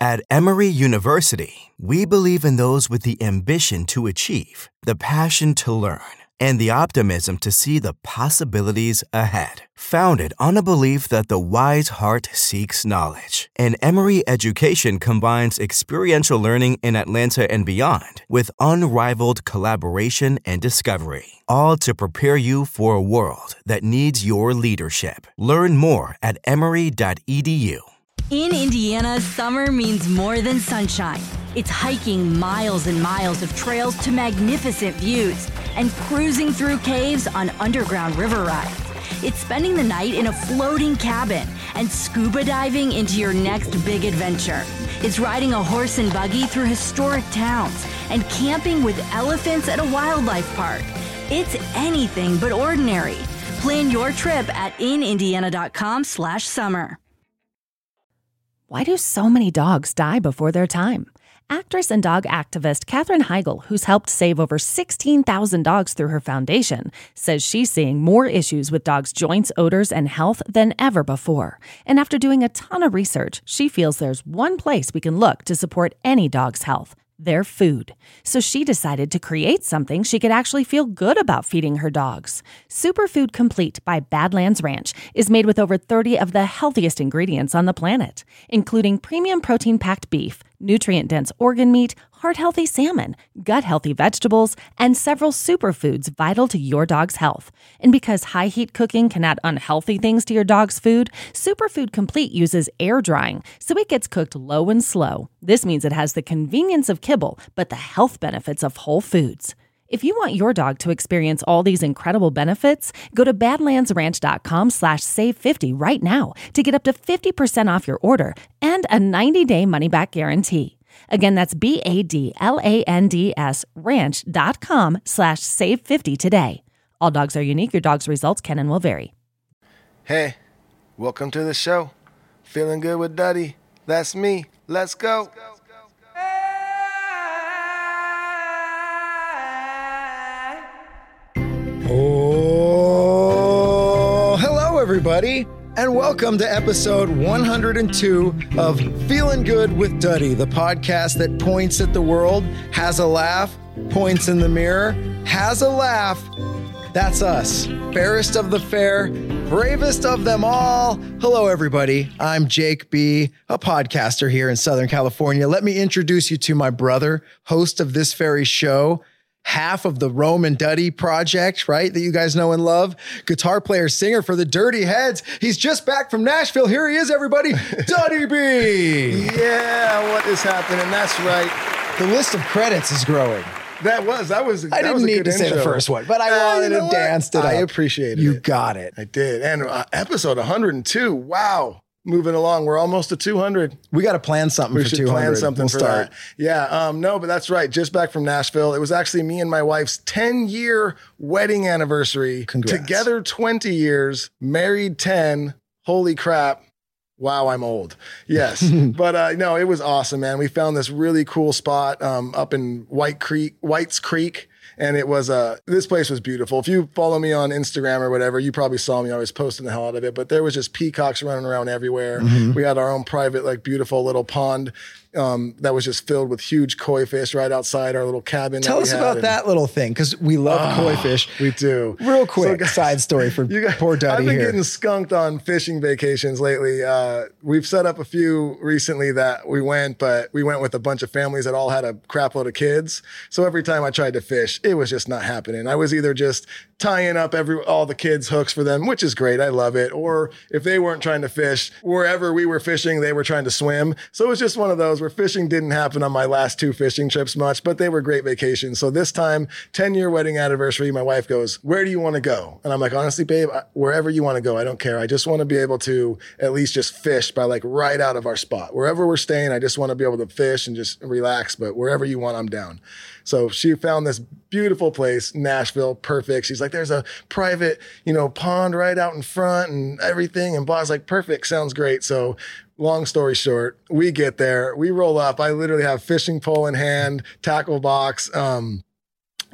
At Emory University, we believe in those with the ambition to achieve, the passion to learn, and the optimism to see the possibilities ahead. Founded on a belief that the wise heart seeks knowledge, and Emory education combines experiential learning in Atlanta and beyond with unrivaled collaboration and discovery, all to prepare you for a world that needs your leadership. Learn more at emory.edu. In Indiana, summer means more than sunshine. It's hiking miles and miles of trails to magnificent views and cruising through caves on underground river rides. It's spending the night in a floating cabin and scuba diving into your next big adventure. It's riding a horse and buggy through historic towns and camping with elephants at a wildlife park. It's anything but ordinary. Plan your trip at inindiana.com/summer. Why do so many dogs die before their time? Actress and dog activist Katherine Heigl, who's helped save over 16,000 dogs through her foundation, says she's seeing more issues with dogs' joints, odors, and health than ever before. And after doing a ton of research, she feels there's one place we can look to support any dog's health: their food. So she decided to create something she could actually feel good about feeding her dogs. Superfood Complete by Badlands Ranch is made with over 30 of the healthiest ingredients on the planet, including premium protein-packed beef, nutrient-dense organ meat, heart-healthy salmon, gut-healthy vegetables, and several superfoods vital to your dog's health. And because high-heat cooking can add unhealthy things to your dog's food, Superfood Complete uses air drying, so it gets cooked low and slow. This means it has the convenience of kibble, but the health benefits of whole foods. If you want your dog to experience all these incredible benefits, go to badlandsranch.com/save50 right now to get up to 50% off your order and a 90-day money-back guarantee. Again, that's BADLANDS ranch.com/save50 today. All dogs are unique. Your dog's results can and will vary. Hey, welcome to the show. Feeling good with Duddy. That's me. Let's go. Oh, hello, everybody, and welcome to episode 102 of Feeling Good with Duddy, the podcast that points at the world, has a laugh, points in the mirror, has a laugh. That's us, fairest of the fair, bravest of them all. Hello, everybody. I'm Jake B., a podcaster here in Southern California. Let me introduce you to my brother, host of this very show, half of the Rome and Duddy project, right? That you guys know and love. Guitar player, singer for the Dirty Heads. He's just back from Nashville. Here he is, everybody. Duddy B. Yeah, what is happening? That's right. The list of credits is growing. I didn't need to say the first one, but I wanted to dance it up. I appreciate it. You got it. I did. And episode 102. Wow. Moving along. We're almost to 200. We got to plan something for 200. We should plan something we'll for start. that. Yeah. No, but that's right. Just back from Nashville. It was actually me and my wife's 10-year wedding anniversary. Congrats. Together 20 years, married 10. Holy crap. Wow, I'm old. Yes. But no, it was awesome, man. We found this really cool spot up in White's Creek. And it was, this place was beautiful. If you follow me on Instagram or whatever, you probably saw me. I was posting the hell out of it, but there was just peacocks running around everywhere. Mm-hmm. We had our own private, like, beautiful little pond that was just filled with huge koi fish right outside our little cabin. Tell us about that little thing, because we love koi fish. We do. Real quick, side story for poor Duddy I've been here. getting skunked on fishing vacations lately. We've set up a few recently that we went with a bunch of families that all had a crap load of kids. So every time I tried to fish, it was just not happening. I was either just tying up all the kids' hooks for them, which is great. I love it. Or if they weren't trying to fish, wherever we were fishing, they were trying to swim. So it was just one of those where fishing didn't happen on my last 2 fishing trips much, but they were great vacations. So this time, 10-year wedding anniversary, my wife goes, "Where do you want to go?" And I'm like, "Honestly, babe, wherever you want to go, I don't care. I just want to be able to at least just fish by, like, right out of our spot. Wherever we're staying, I just want to be able to fish and just relax, but wherever you want, I'm down." So she found this beautiful place, Nashville, perfect. She's like, "There's a private, pond right out in front and everything." And Bob's like, "Perfect, sounds great." So long story short, we get there, we roll up. I literally have fishing pole in hand, tackle box,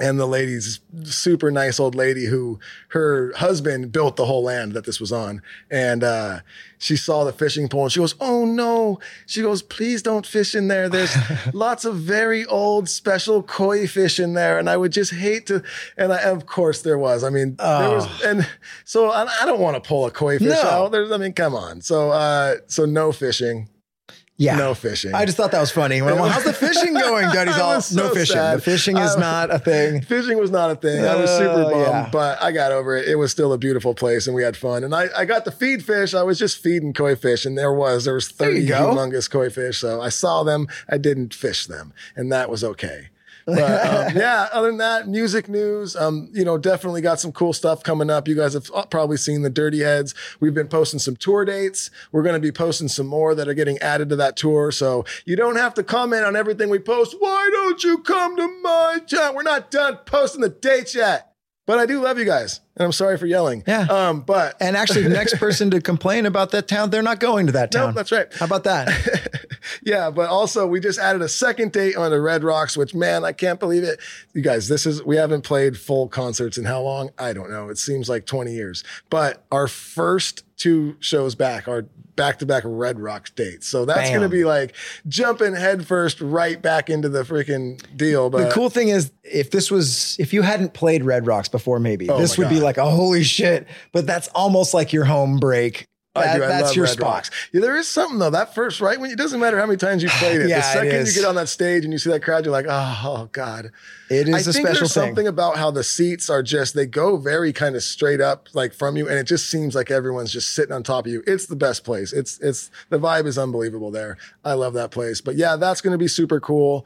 And the lady's super nice old lady who her husband built the whole land that this was on. And she saw the fishing pole and she goes, oh no. She goes, please don't fish in there. There's lots of very old special koi fish in there. And I would just hate to. And of course there was. I mean, there was. And so I don't want to pull a koi fish out. Come on. So no fishing. Yeah. No fishing. I just thought that was funny. When I'm like, how's the fishing going? Daddy's all, no fishing. Sad. The fishing is not a thing. Fishing was not a thing. I was super bummed, but I got over it. It was still a beautiful place and we had fun. And I got to feed fish. I was just feeding koi fish and there was 30 humongous koi fish. So I saw them. I didn't fish them and that was okay. But other than that, music news, definitely got some cool stuff coming up. You guys have probably seen the Dirty Heads. We've been posting some tour dates. We're going to be posting some more that are getting added to that tour. So you don't have to comment on everything we post. Why don't you come to my town? We're not done posting the dates yet. But I do love you guys, and I'm sorry for yelling. Yeah. And actually, the next person to complain about that town, they're not going to that town. No, that's right. How about that? Yeah, but also we just added a second date on the Red Rocks, which, man, I can't believe it. You guys, we haven't played full concerts in how long? I don't know. It seems like 20 years. But our first 2 shows back are back-to-back Red Rocks dates. So that's going to be like jumping headfirst right back into the freaking deal. But the cool thing is if you hadn't played Red Rocks before, maybe this would be like a holy shit, but that's almost like your home break. That's your spot. Yeah, there is something though. That first, right? When it doesn't matter how many times you played it. The second you get on that stage and you see that crowd, you're like, oh God. It is a special thing. I think there's something about how the seats are they go very kind of straight up like from you. And it just seems like everyone's just sitting on top of you. It's the best place. It's the vibe is unbelievable there. I love that place. But yeah, that's going to be super cool.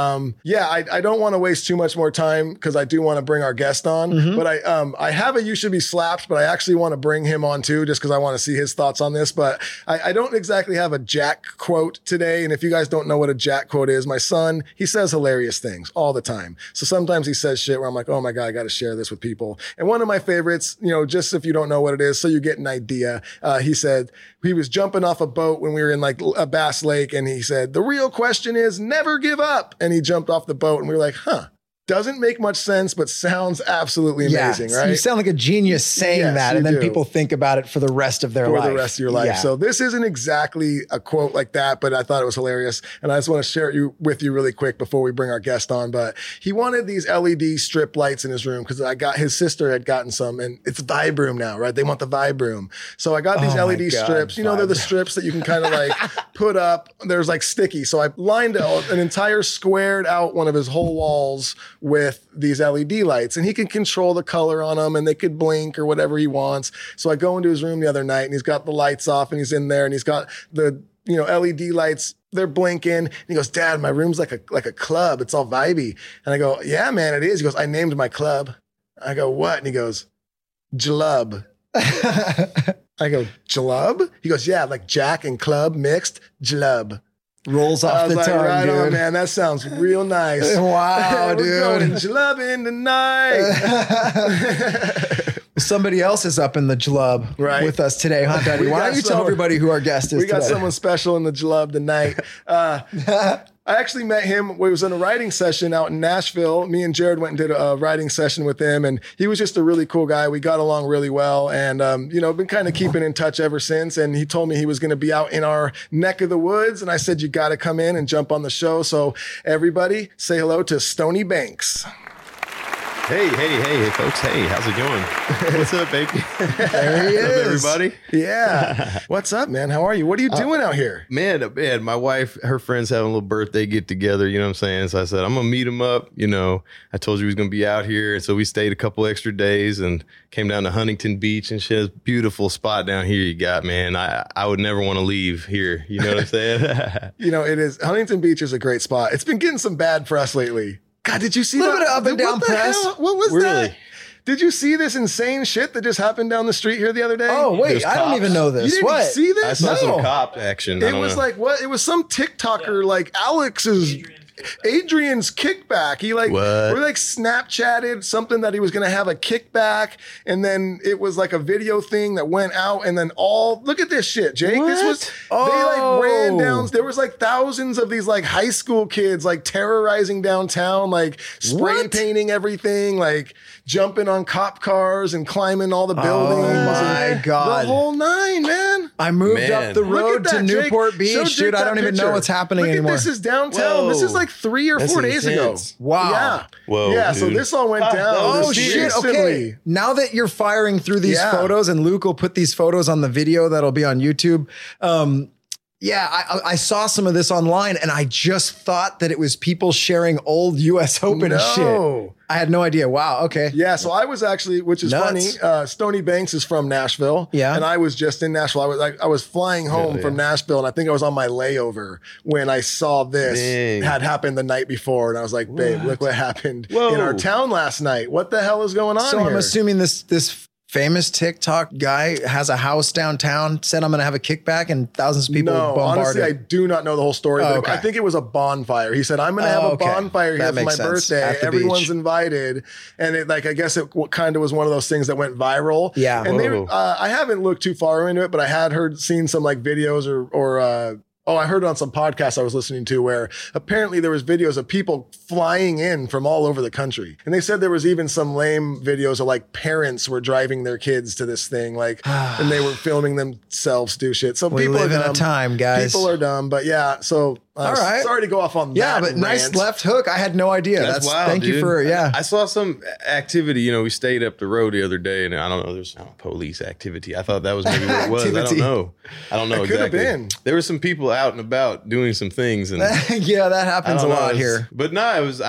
I don't want to waste too much more time because I do want to bring our guest on. Mm-hmm. But I have a You Should Be Slapped, but I actually want to bring him on too, just because I want to see his thoughts on this. But I don't exactly have a Jack quote today. And if you guys don't know what a Jack quote is, my son, he says hilarious things all the time. So sometimes he says shit where I'm like, oh my God, I got to share this with people. And one of my favorites, just if you don't know what it is, so you get an idea. He said he was jumping off a boat when we were in like a Bass Lake. And he said, the real question is never give up. And he jumped off the boat and we were like, doesn't make much sense, but sounds absolutely amazing, right? You sound like a genius saying that, and then people think about it for the rest of their life. For the rest of your life. Yeah. So this isn't exactly a quote like that, but I thought it was hilarious. And I just want to share it with you really quick before we bring our guest on. But he wanted these LED strip lights in his room because his sister had gotten some, and it's Vibe Room now, right? They want the Vibe Room. So I got these LED strips. They're the strips that you can kind of like put up. There's like sticky. So I lined out an entire squared out one of his whole walls with these LED lights, and he can control the color on them and they could blink or whatever he wants. So I go into his room the other night and he's got the lights off and he's in there and he's got the LED lights, they're blinking. And he goes, Dad, my room's like a club. It's all vibey. And I go, yeah, man, it is. He goes, I named my club. I go, what? And he goes, Jalub. I go, Jalub? He goes, yeah, like Jack and club mixed, Jalub. Rolls off the tongue, right, dude. On, man. That sounds real nice. Wow, dude. We're going Jalubin tonight. Somebody else is up in the Jalub with us today, huh, Daddy? Why don't you tell everybody who our guest is today? We got someone special in the Jalub tonight. I actually met him. We was in a writing session out in Nashville. Me and Jared went and did a writing session with him, and he was just a really cool guy. We got along really well, and been kind of keeping in touch ever since. And he told me he was going to be out in our neck of the woods, and I said, you got to come in and jump on the show. So everybody, say hello to Stony Banks. Hey, folks. Hey, how's it going? What's up, baby? There he is. What's up, everybody? Yeah. What's up, man? How are you? What are you doing out here? Man, my wife, her friends having a little birthday get together, you know what I'm saying? So I said, I'm going to meet them up. I told you we was going to be out here. And so we stayed a couple extra days and came down to Huntington Beach and shit. It's a beautiful spot down here you got, man. I would never want to leave here. You know what I'm saying? It is. Huntington Beach is a great spot. It's been getting some bad press lately. God, did you see that? A little bit of up and down press. What was that? Did you see this insane shit that just happened down the street here the other day? Oh, wait, I don't even know this. You didn't see this? I saw some cop action. It was like, what? It was some TikToker, like Alex's... Adrian's kickback. He like, What? we like Snapchatted something that he was going to have a kickback. And then it was like a video thing that went out. And then look at this shit, Jake. This was, they like ran down. There was like thousands of these like high school kids like terrorizing downtown, like spray painting everything, like jumping on cop cars and climbing all the buildings. Oh my God. The whole nine, man. I moved up the Look road at to that, Jake. Newport Show Beach, Jake dude. I that don't even know picture. what's happening Look anymore. This is downtown. This is like 3 or 4 days ago. intense. Wow. Yeah. Whoa, Yeah. So dude. this all went down. Oh just shit! instantly. Okay, now that you're firing through these Yeah. photos, and Luke will put these photos on the video that'll be on YouTube. Yeah, I saw some of this online, and I just thought that it was people sharing old U.S. Open shit. I had no idea. Wow. Okay. Yeah, so I was actually, which is Nuts. funny. Stony Banks is from Nashville. Yeah. And I was just in Nashville. I was flying home from Nashville, and I think I was on my layover when I saw this had happened the night before, and I was like, "Babe, look what happened in our town last night. What the hell is going on So here?" I'm assuming this famous TikTok guy has a house downtown, said I'm going to have a kickback, and thousands of people bombarded. Honestly, I do not know the whole story. But okay. I think it was a bonfire. He said, "I'm going to have a bonfire here for my birthday. At the Everyone's beach. invited." And it, like, I guess it kind of was one of those things that went viral. Yeah. And I haven't looked too far into it, but I had seen some like videos or I heard it on some podcast I was listening to where apparently there was videos of people flying in from all over the country. And they said there was even some lame videos of like parents were driving their kids to this thing, like, and they were filming themselves do shit. So We people live are in dumb. a time, guys. People are dumb, but yeah. So All right. sorry to go off on Yeah, that. but nice rant. left hook. I had no idea. That's wild, Thank you dude. for I saw some activity. You know, we stayed up the road the other day, and I don't know. There's police activity. I thought that was maybe what it was. I don't Activity. know. I don't know It could have exactly. been. There were some people out and about doing some things, and yeah, that I happens a don't know, lot it's- here. But no, it was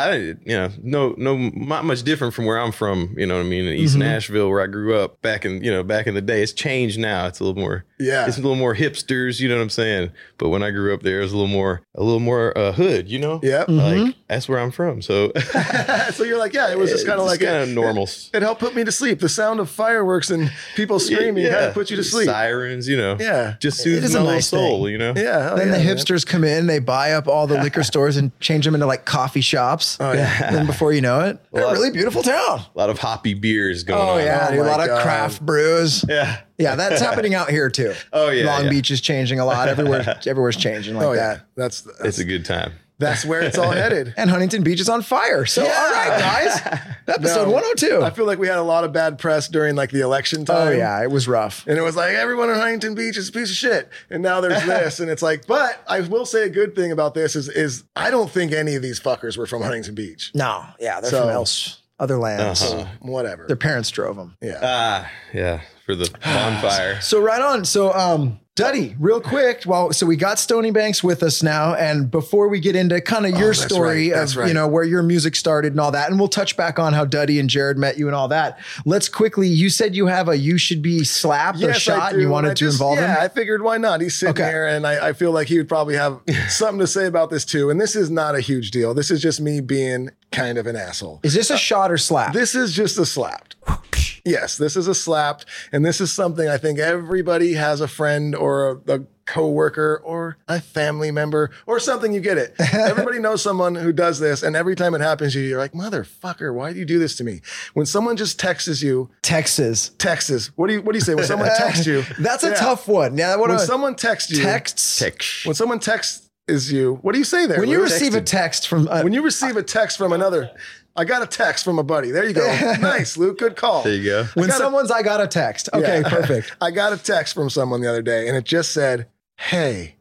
not much different from where I'm from. You know what I mean? In East Nashville, where I grew up back in the day. It's changed now. It's a little more. Yeah. It's a little more hipsters. You know what I'm saying? But when I grew up there, it was a little more hood. You know? Yep. Like that's where I'm from. So So you're like, yeah, it was just kind of like kind of normal. It helped put me to sleep. The sound of fireworks and people screaming kind of put you to sleep. Sirens, you know. Yeah. Just It soothes is a my little nice soul, thing. you know. Yeah. Then the man. hipsters come in, they buy up all the liquor stores and change them into like coffee shops. Oh, yeah. And then before you know it, they're a really beautiful town. A lot of hoppy beers going on. Oh yeah, Oh, dude, a my lot of God. craft brews. Yeah. Yeah, that's happening out here too. Oh, yeah, Long yeah. Beach is changing a lot. Everywhere's changing like Oh that. yeah. That's It's a good time. that's where it's all headed. And Huntington Beach is on fire. So all right, guys, episode No, 102. I feel like we had a lot of bad press during like the election time. Oh yeah, it was rough. And it was like everyone in Huntington Beach is a piece of shit. And now there's this. And it's like, but I will say a good thing about this is I don't think any of these fuckers were from Huntington Beach. No, yeah, they're So- from other lands. Whatever. Their parents drove them. Yeah. Yeah. For the bonfire. So right on. So Duddy, real quick. Well, so we got Stony Banks with us now, and before we get into kind of your that's story right, that's of right. you know where your music started and all that, and we'll touch back on how Duddy and Jared met you and all that. Let's quickly. You said you have a "You Should Be Slapped" or shot, and you wanted to involve him. Yeah, I figured why not? He's sitting Okay. here, and I feel like he would probably have something to say about this too. And this is not a huge deal. This is just me being kind of an asshole. Is this a shot or slap? This is just a slapped. Yes, this is a slapped. And this is something I think everybody has a friend or a coworker or a family member or something. You get it. Everybody knows someone who does this. And every time it happens to you, you're like, motherfucker, why do you do this to me? When someone just texts you, Texas. what do you say? When someone texts you, That's a Yeah. tough one. Yeah, When someone texts you, texts. when someone texts is you, what do you say there? When you Lou? receive a text from When you receive a text from another, I got a text from a buddy. There you go. Nice, Luke. Good call. There you go. when got a- someone's I got a text. Okay, Yeah. perfect. I got a text from someone the other day, and it just said, "Hey."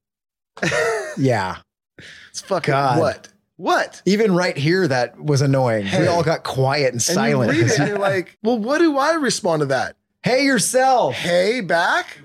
Yeah. It's fucking God. what? What? Even right here, that was annoying. We Hey. all got quiet and And silent. you read it, and you're like, well, what do I respond to that? Hey yourself. Hey, back?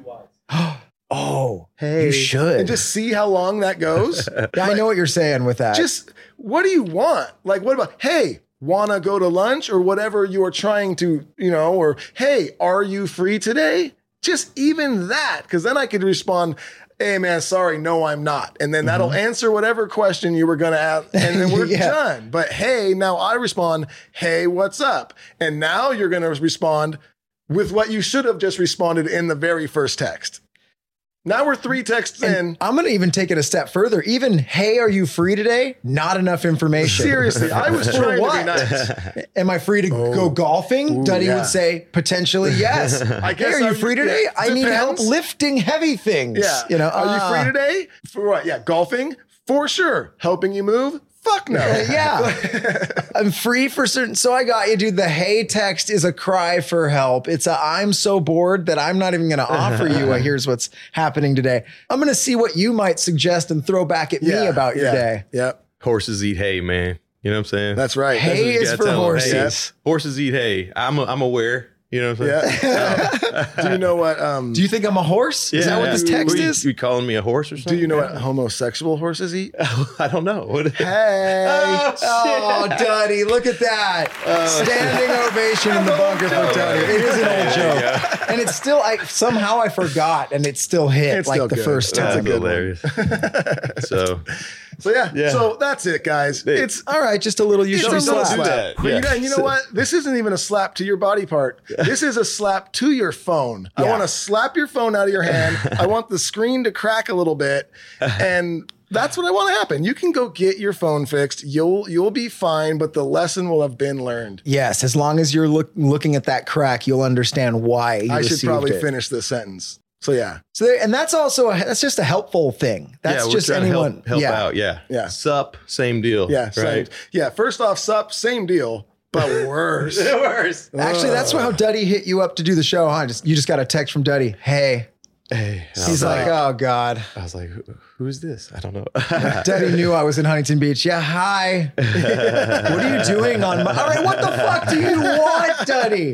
Oh, Hey. you should. And just see how long that goes. Yeah, I know what you're saying with that. Just, what do you want? Like, what about, hey, wanna go to lunch or whatever you are trying to, or hey, are you free today? Just even that, because then I could respond, hey man, sorry, no, I'm not. And then that'll answer whatever question you were going to ask, and then we're Yeah. done. But hey, now I respond, hey, what's up? And now you're going to respond with what you should have just responded in the very first text. Now we're 3 texts in. I'm going to even take it a step further. Even, hey, are you free today? Not enough information. Seriously, I was trying to what? be nice. Am I free to go golfing? Duddy yeah. would say, potentially, yes. I guess hey, are you free today? yeah, I need help depends. lifting heavy things. Yeah. You know, are you free today? For what? Yeah, golfing? For sure. Helping you move? Fuck no. Yeah. I'm free for certain. So I got you, dude. The hey text is a cry for help. It's a I'm so bored that I'm not even going to offer you a here's what's happening today. I'm going to see what you might suggest and throw back at me about your day. Yep. Horses eat hay, man. You know what I'm saying? That's right. Hay is for horses. Hey, horses eat hay. I'm aware. You know what I'm saying? Yeah. Do you know what? Do you think I'm a horse? Is that what this text is? You calling me a horse or something? Do you know what homosexual horses eat? I don't know. What? Hey. Oh, Duddy, look at that. Standing ovation in the bunker for Duddy. It is an old joke. And it's still, somehow I forgot and it still hit It's like still the good. first That's time. a good hilarious. So yeah. So that's it, guys. It's All right, just a little you It's should a little slap. slap. But you know what? This isn't even a slap to your body part. This is a slap to your phone. I Yeah. want to slap your phone out of your hand. I want the screen to crack a little bit. And that's what I want to happen. You can go get your phone fixed. You'll be fine, but the lesson will have been learned. Yes, as long as you're looking at that crack, you'll understand why you I should received probably it. finish this sentence. So yeah. So there, and that's also that's just a helpful thing. That's we're just trying to anyone help out. Yeah. Yeah. Sup, same deal. Yeah. Right. First off, sup, same deal, but worse. Worse. Actually, that's how Duddy hit you up to do the show, huh? You just got a text from Duddy. Hey. Hey. He's like, oh God. I was like, who is this? I don't know. Duddy knew I was in Huntington Beach. Yeah, hi. What are you doing on my... All right, what the fuck do you want, Duddy?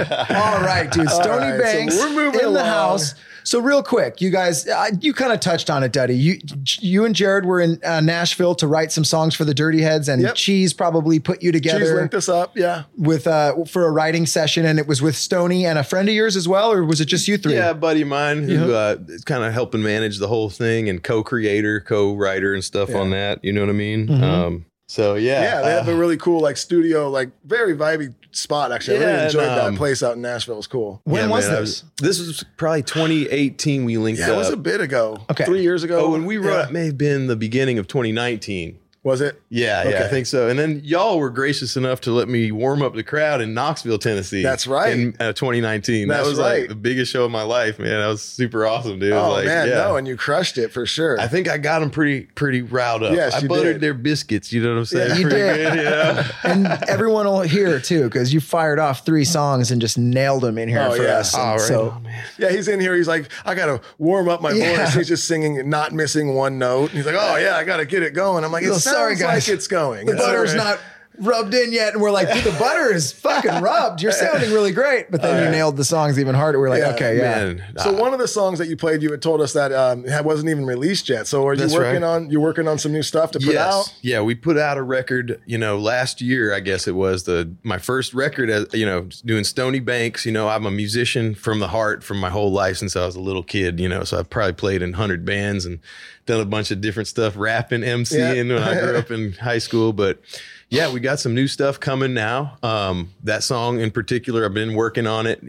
All right, dude. Stony right, so Banks we're moving in the along. house. So real quick, you guys, you kind of touched on it, Duddy. You and Jared were in Nashville to write some songs for the Dirty Heads, and Yep. Cheese probably put you She's together linked us up. Yeah. with for a writing session, and it was with Stony and a friend of yours as well, or was it just you three? Yeah, a buddy of mine who is kind of helping manage the whole thing and co-creator, co-writer and stuff on that. You know what I mean? So yeah. Yeah, they have a really cool studio, very vibey spot. Actually, I really Yeah, enjoyed and, that place out in Nashville. It was cool. When was man, this? This was probably 2018. We linked Yeah, it up. was a bit ago. Okay. 3 years ago. when we wrote, it may have been the beginning of 2019. Was it? Yeah, I think so. And then y'all were gracious enough to let me warm up the crowd in Knoxville, Tennessee. That's right. In 2019. That's that was right. like the biggest show of my life, man. That was super awesome, dude. Oh Like, man, yeah. no, and you crushed it for sure. I think I got them pretty riled up. Yes, I you buttered did. their biscuits. You know what I'm saying? Yeah, you Pretty did. good, you know? And everyone will hear it too, because you fired off 3 songs and just nailed them in here Oh, for yeah. us. Oh, And right so on, man. Yeah, he's in here. He's like, I gotta warm up my Yeah. voice. He's just singing, not missing one note. And he's like, oh yeah, I gotta get it going. I'm like, it So sorry, sounds guys. like it's going. the It's butter's all right. not rubbed in yet, and we're like, dude, the butter is fucking rubbed. You're sounding really great, but then you nailed the songs even harder. We're like, Yeah, okay, yeah. Man, So one of the songs that you played, you had told us that wasn't even released yet. So are you That's working right. on? You're working on some new stuff to put out? Yeah, we put out a record, last year, I guess it was my first record as, doing Stony Banks. I'm a musician from the heart from my whole life since I was a little kid, so I've probably played in 100 bands and done a bunch of different stuff, rapping, MCing when I grew up in high school. But yeah, we got some new stuff coming now. That song in particular, I've been working on it.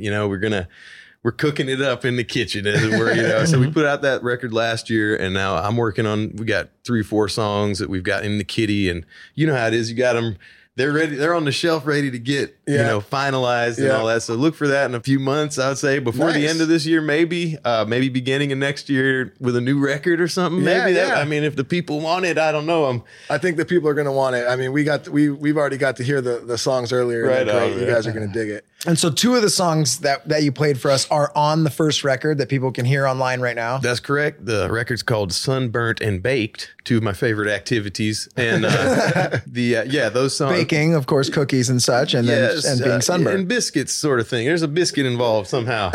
We're cooking it up in the kitchen, as it were, So we put out that record last year, and now I'm working on, we got 3 or 4 songs that we've got in the kitty, and you know how it is. You got them, they're ready, they're on the shelf ready to get, finalized and all that. So look for that in a few months, I would say, before the Nice. end of this year, maybe beginning of next year with a new record or something. Yeah, Maybe yeah. I mean, if the people want it, I don't know. I think the people are going to want it. I mean, we've already got to hear the songs earlier. Right They're great. on, You man. guys are going to dig it. And so 2 of the songs that you played for us are on the first record that people can hear online right now. That's correct. The record's called Sunburnt and Baked, 2 of my favorite activities. And those songs. Baking, of course, cookies and such, and Yes, then being sunburned. and biscuits, sort of thing. There's a biscuit involved somehow.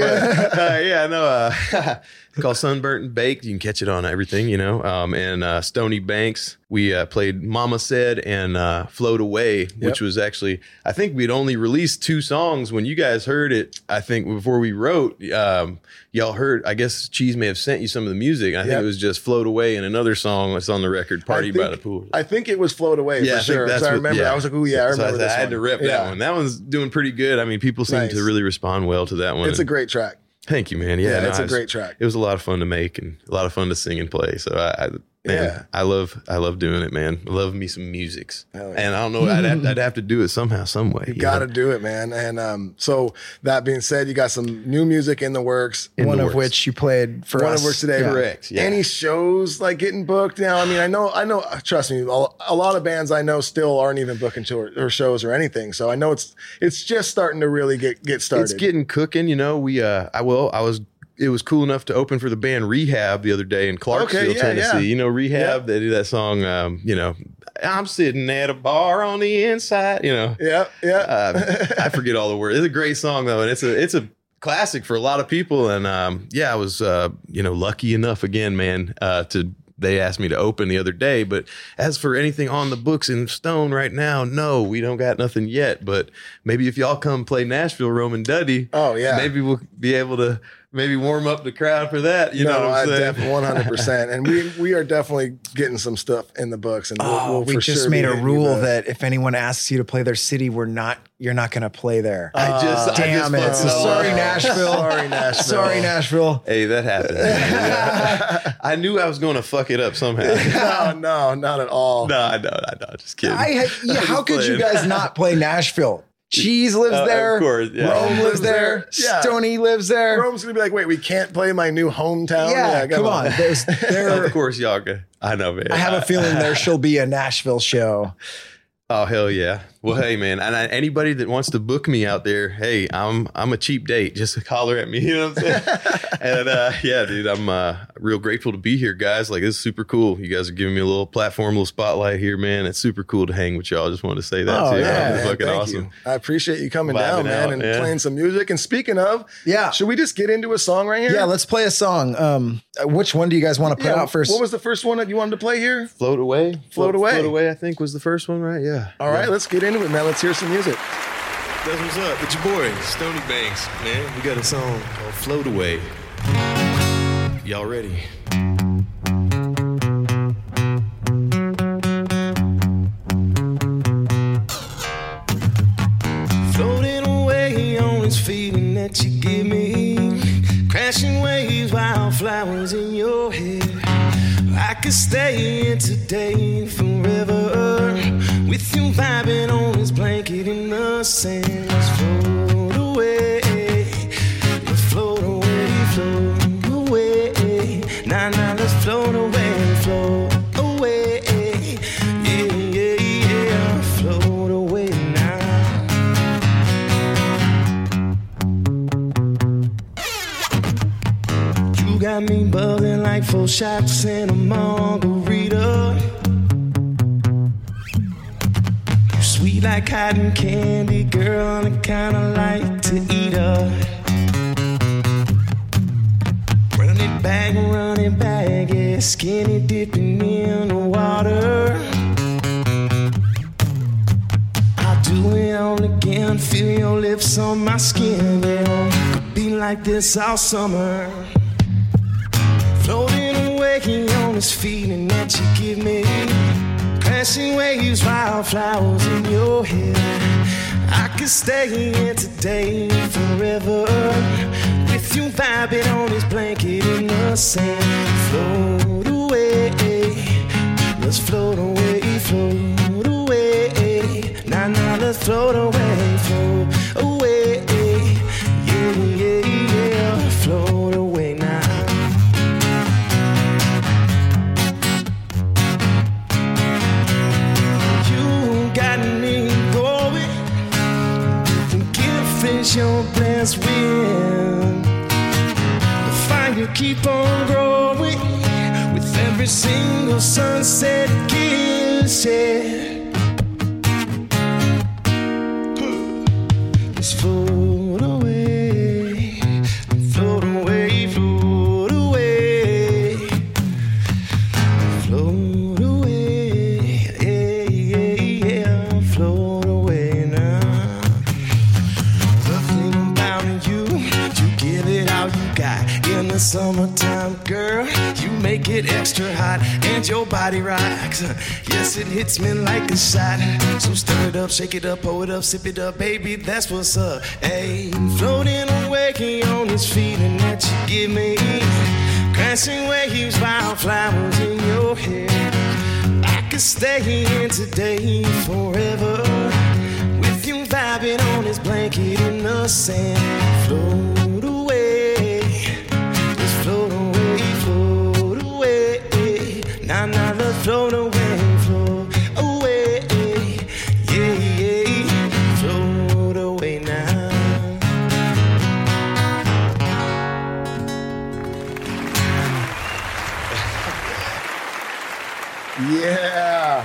It's called Sunburnt and Baked. You can catch it on everything, and Stony Banks. We played Mama Said and Float Away, which was actually, I think we'd only released 2 songs when you guys heard it. I think before we wrote, y'all heard, I guess Cheese may have sent you some of the music. I think it was just Float Away and another song that's on the record, Party by the Pool. I think it was Float Away I for think sure. that's So I what- remember. I was like, oh yeah, I So remember this I had one. to rep that one. That one's doing pretty good. I mean, people seem Nice. to really respond well to that one. It's a great track. Thank you, man. Yeah, it's a great track. It was a lot of fun to make and a lot of fun to sing and play. So I love doing it, man. I love me some musics. Yeah. And I don't know, I'd have to do it somehow, some way. You got to do it, man. And so that being said, you got some new music in the works. One of which you played for us. One of which today. Correct. Yeah. Any shows like getting booked now? I mean, I know. Trust me, a lot of bands I know still aren't even booking tour or shows or anything. So I know it's just starting to really get started. It's getting cooking. You know, it was cool enough to open for the band Rehab the other day in Clarksville, Tennessee. Yeah. You know, Rehab, They do that song, I'm sitting at a bar on the inside, you know. Yeah. I forget all the words. It's a great song, though, and it's a classic for a lot of people. And, I was, lucky enough again, man, they asked me to open the other day. But as for anything on the books in stone right now, no, we don't got nothing yet. But maybe if y'all come play Nashville, Rome and Duddy, maybe we'll be able to maybe warm up the crowd for that. You know what I'm saying? 100%. And we are definitely getting some stuff in the books. And we'll we just made a rule that if anyone asks you to play their city, you're not going to play there. Damn it. Sorry, Nashville. Sorry, Nashville. Hey, that happened. I knew I was going to fuck it up somehow. No, not at all. No, just kidding. How could you guys not play Nashville? Cheese lives there. Of course, yeah. Rome lives there. Yeah. Stoney lives there. Rome's going to be like, wait, we can't play my new hometown? Yeah, come on. Of course, y'all can. I know, man. I have a feeling there shall be a Nashville show. Oh, hell yeah. Well, hey, man, and anybody that wants to book me out there, hey, I'm a cheap date. Just holler at me, you know what I'm saying? And dude, I'm real grateful to be here, guys. Like, this is super cool. You guys are giving me a little platform, a little spotlight here, man. It's super cool to hang with y'all. Just wanted to say that too. Yeah, it's fucking awesome. You. I appreciate you coming down, man, and playing some music. And speaking of, should we just get into a song right here? Yeah, let's play a song. Which one do you guys want to put out first? What was the first one that you wanted to play here? Float Away. Float Away, I think, was the first one, right? Yeah. All right, let's get into it, man. Let's hear some music. That's what's up. It's your boy, Stony Banks, man. We got a song called Float Away. Y'all ready? Floating away on this feeling that you give me. Crashing waves, wildflowers in your hair. I could stay here today forever. With you vibing on this blanket in the sand. Let's float away. Let's float away, float away. Nah, let's float away, float away. Yeah, float away now. You got me bubbling like 4 shots in a margarita. Sweet like cotton candy, girl, I kinda like to eat her. Run it back, yeah, skinny dipping in the water. I'll do it all again, feel your lips on my skin, yeah. Could be like this all summer. Floating away on this feeling that you give me. Crashing waves, wildflowers in your hair. I could stay here today forever. With you vibing on this blanket in the sand. Float away, let's float away, float away. Nah, let's float away, float away. Yeah, float away now. Your blessed wind, the fire keep on growing with every single sunset kiss. Just float away, float away, float away, float away, yeah, float away now. In the summertime, girl, you make it get extra hot and your body rocks. Yes, it hits me like a shot. So stir it up, shake it up, pour it up, sip it up, baby, that's what's up. Hey, floating away on this feeling that you give me. Crashing waves, wildflowers in your hair. I could stay here today forever. With you vibing on this blanket in the sand. Float away, just float away, float away. Now, let's float away, float away. Yeah, yeah, float away now. Yeah.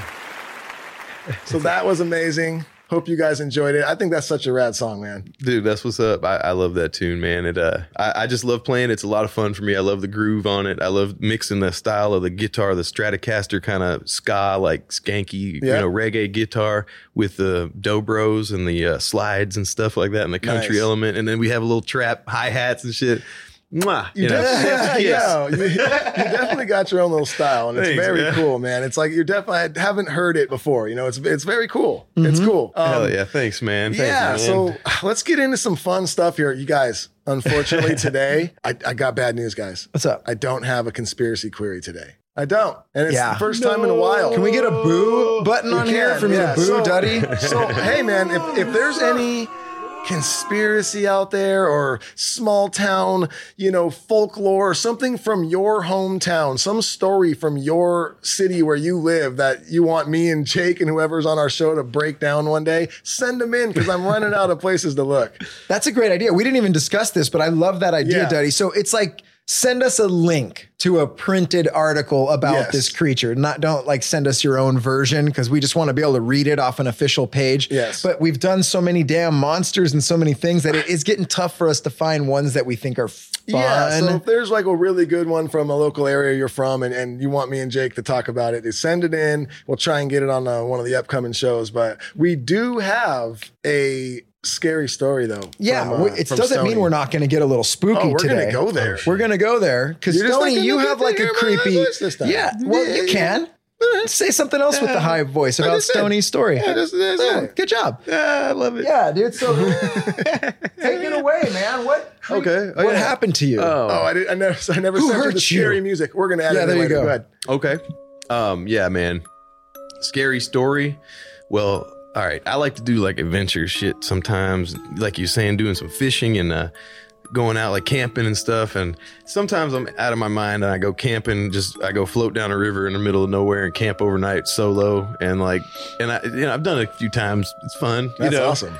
So that was amazing. Hope you guys enjoyed it. I think that's such a rad song, man. Dude, that's what's up. I love that tune, man. I just love playing. It's a lot of fun for me. I love the groove on it. I love mixing the style of the guitar, the Stratocaster kind of ska, like skanky, reggae guitar with the dobros and the slides and stuff like that, and the country element. And then we have a little trap hi-hats and shit. Mwah, you definitely got your own little style, and it's very cool, man. It's like I haven't heard it before. It's very cool. Mm-hmm. It's cool. Hell yeah, thanks, man. Thanks, man. So let's get into some fun stuff here, you guys. Unfortunately, today I got bad news, guys. What's up? I don't have a conspiracy query today. I don't, and it's the first time in a while. Can we get a boo button on here for me to boo, Duddy? So hey, man, if there's any conspiracy out there or small town, folklore, something from your hometown, some story from your city where you live that you want me and Jake and whoever's on our show to break down one day, send them in because I'm running out of places to look. That's a great idea. We didn't even discuss this, but I love that idea, Duddy. So it's like, send us a link to a printed article about this creature. Don't send us your own version because we just want to be able to read it off an official page. Yes. But we've done so many damn monsters and so many things that it is getting tough for us to find ones that we think are fun. Yeah, so if there's a really good one from a local area you're from and you want me and Jake to talk about it, send it in. We'll try and get it on one of the upcoming shows. But we do have a scary story though. Yeah, it doesn't mean we're not going to get a little spooky we're today. We're going to go there. We're going to go there because Stoney, you have like a creepy. You can say something else with the high voice about Stoney's story. Good job. Yeah, I love it. Yeah, dude. So take it away, man. What happened to you? I never sent you the scary music. We're going to add it in there you later. go. Okay. Yeah, man. Scary story. Well, all right. I like to do adventure shit sometimes, like you're saying, doing some fishing and going out camping and stuff. And sometimes I'm out of my mind and I go camping. I go float down a river in the middle of nowhere and camp overnight solo. And I've done it a few times. It's fun. That's awesome.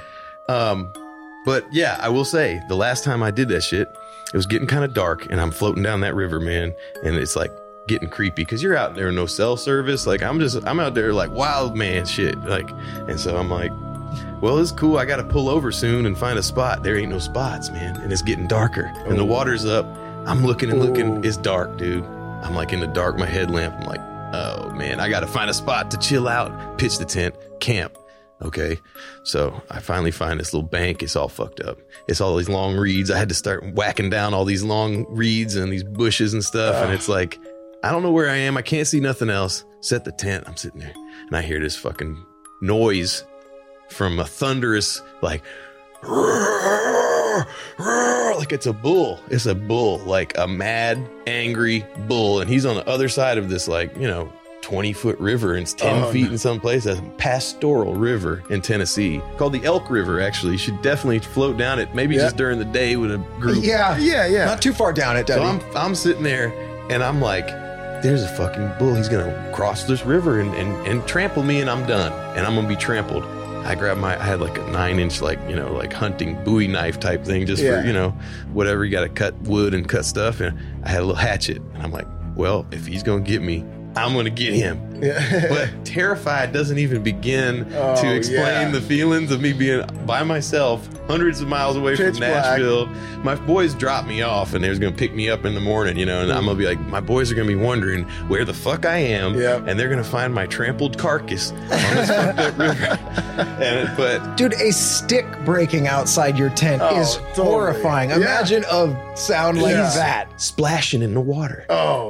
But yeah, I will say the last time I did that shit, it was getting kind of dark and I'm floating down that river, man. And it's getting creepy because you're out there, no cell service. I'm out there wild man shit. And so I'm well, it's cool. I got to pull over soon and find a spot. There ain't no spots, man. And it's getting darker and the water's up. I'm looking and looking. It's dark, dude. I'm in the dark, my headlamp. I'm oh man, I got to find a spot to chill out, pitch the tent, camp. Okay. So I finally find this little bank. It's all fucked up. It's all these long reeds. I had to start whacking down all these long reeds and these bushes and stuff. And it's I don't know where I am. I can't see nothing else. Set the tent. I'm sitting there and I hear this fucking noise from a thunderous, it's a bull. It's a bull, a mad, angry bull. And he's on the other side of this, 20-foot river. And it's 10 feet in some place. That's a pastoral river in Tennessee called the Elk River, actually. You should definitely float down it, maybe just during the day with a group. Yeah. Not too far down it, Daddy. So I'm sitting there and I'm there's a fucking bull. He's going to cross this river and trample me and I'm done. And I'm going to be trampled. I grabbed I had a 9-inch, hunting Bowie knife type thing just for, whatever. You got to cut wood and cut stuff. And I had a little hatchet and I'm well, if he's going to get me, I'm going to get him. But terrified doesn't even begin to explain the feelings of me being by myself, hundreds of miles away Pitch from Nashville. My boys dropped me off, and they was going to pick me up in the morning, and I'm going to be like, my boys are going to be wondering where the fuck I am, and they're going to find my trampled carcass on this fucked up river. But dude, a stick breaking outside your tent is horrifying. Imagine a sound like that. Splashing in the water. Oh.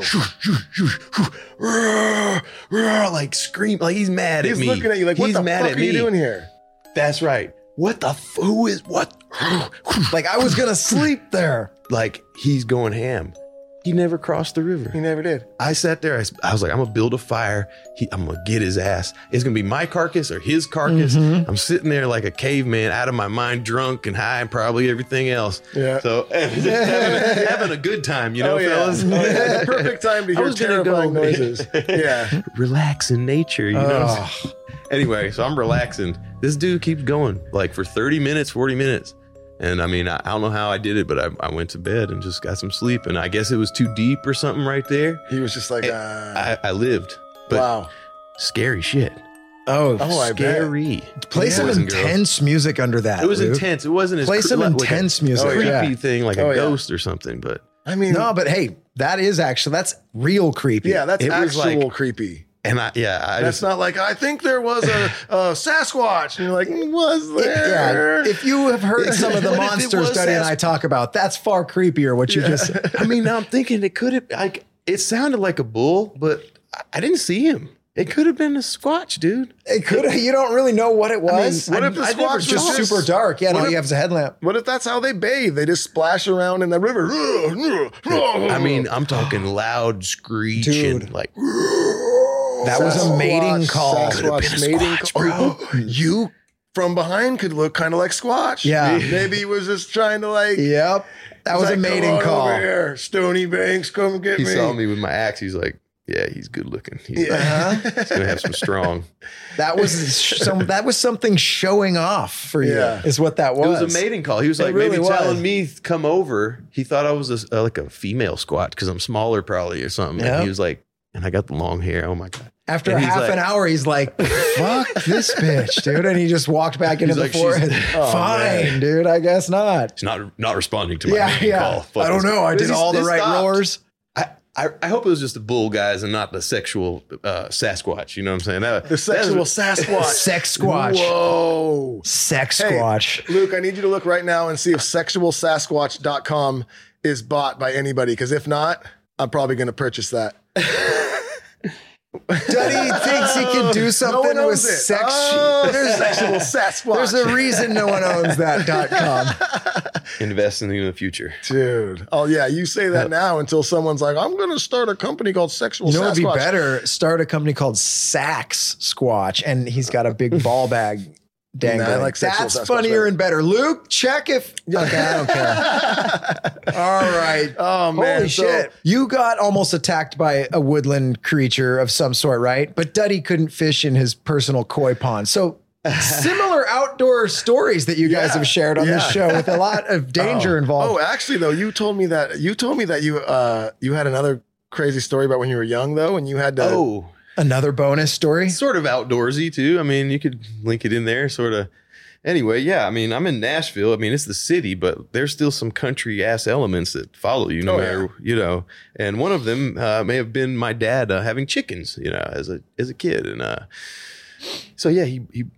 Like scream, like he's mad at me. He's looking at you like, what the fuck are you doing here? That's right. What the who is what? Like I was gonna sleep there. Like he's going ham. He never crossed the river. He never did. I sat there. I was like, I'm gonna build a fire. I'm gonna get his ass. It's gonna be my carcass or his carcass. I'm sitting there like a caveman, out of my mind, drunk and high, and probably everything else. Yeah. So having a good time, fellas. It's the perfect time to hear terrifying noises. Yeah. Relax in nature, you know. Anyway, so I'm relaxing. This dude keeps going like for 30 minutes, 40 minutes. And I mean, I don't know how I did it, but I went to bed and just got some sleep. And I guess it was too deep or something right there. He was just like, I lived. But wow. Scary shit. Oh, I scary. Play some intense music under that. It was intense. It wasn't as play some intense music. Creepy thing like a ghost or something. But I mean, no, but hey, that's real creepy. Yeah, that's actual creepy. And that's not like, I think there was a Sasquatch. And you're like, was there? Yeah. If you have heard some of the monsters Duddy and I talk about, that's far creepier what you just said. I mean, now I'm thinking it could have, like, it sounded like a bull, but I didn't see him. It could have been a Squatch, dude. It could have. You don't really know what it was. I mean, what if the Squatch was just super dark? Yeah, all you have is a headlamp. What if that's how they bathe? They just splash around in the river. I mean, I'm talking loud screeching, dude. Like... That was a mating call. Sasquatch mating call. Bro, you from behind could look kind of like Squatch. Yeah. Maybe he was just trying to like. Yep. That was a mating call. Over here, Stony Banks, come get me. He saw me with my axe. He's like, yeah, he's good looking. He's gonna have some strong. That was something showing off for you. Is what that was. It was a mating call. He was like really telling me come over. He thought I was like a female Squatch because I'm smaller probably or something. Yep. And he was like, and I got the long hair. Oh my God. After half an hour, he's like, fuck this bitch, dude. And he just walked back into the forest. Fine, dude. I guess not. He's not responding to my mating call. Fuck I don't know. I did all the right roars. I hope it was just the bull guys and not the sexual Sasquatch. You know what I'm saying? The sexual Sasquatch. Sex Squatch. Whoa. Sex Squatch. Hey, Luke, I need you to look right now and see if sexualsasquatch.com is bought by anybody. Because if not, I'm probably going to purchase that. Duddy thinks he can do something with sex. There's sexual Sasquatch. There's a reason no one owns that.com. Investing in the future. Dude. Oh, yeah. You say that now until someone's like, I'm going to start a company called Sexual Sasquatch. You know what would be better? Start a company called Sax Squatch, and he's got a big ball bag dangling. I like That's funnier and better. Luke, check if... Okay, I don't care. All right. Oh, man. Holy shit. You got almost attacked by a woodland creature of some sort, right? But Duddy couldn't fish in his personal koi pond. So similar outdoor stories that you guys have shared on this show with a lot of danger involved. Oh, actually, though, you told me that you had another crazy story about when you were young, though, and you had to... Another bonus story? Sort of outdoorsy, too. I mean, you could link it in there, sort of. Anyway, yeah, I mean, I'm in Nashville. I mean, it's the city, but there's still some country-ass elements that follow you no matter, you know. And one of them may have been my dad having chickens, you know, as a kid. And so, yeah,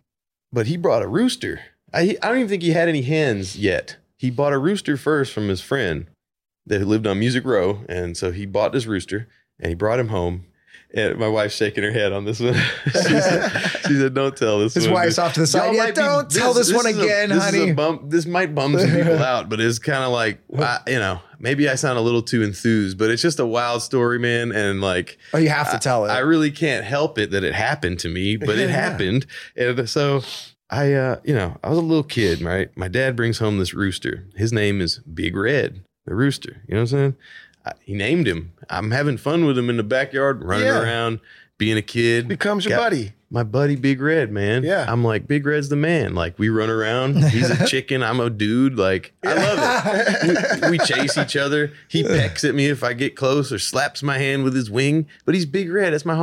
he brought a rooster. I don't even think he had any hens yet. He bought a rooster first from his friend that lived on Music Row. And so he bought this rooster, and he brought him home. And my wife's shaking her head on this one. She said, don't tell this one. His wife's off to the side. Yeah, don't tell this one again, honey. This might bum some people out, but it's kind of like, you know, maybe I sound a little too enthused, but it's just a wild story, man. And like, oh, you have to tell it. I really can't help it that it happened to me, but it happened. And so I was a little kid, right? My dad brings home this rooster. His name is Big Red, the rooster. You know what I'm saying? He named him. I'm having fun with him in the backyard, running around, being a kid. Becomes your buddy. My buddy Big Red, man. Yeah. I'm like, Big Red's the man. Like, we run around. He's a chicken. I'm a dude. Like, I love it. We chase each other. He pecks at me if I get close or slaps my hand with his wing. But he's Big Red. That's my homie.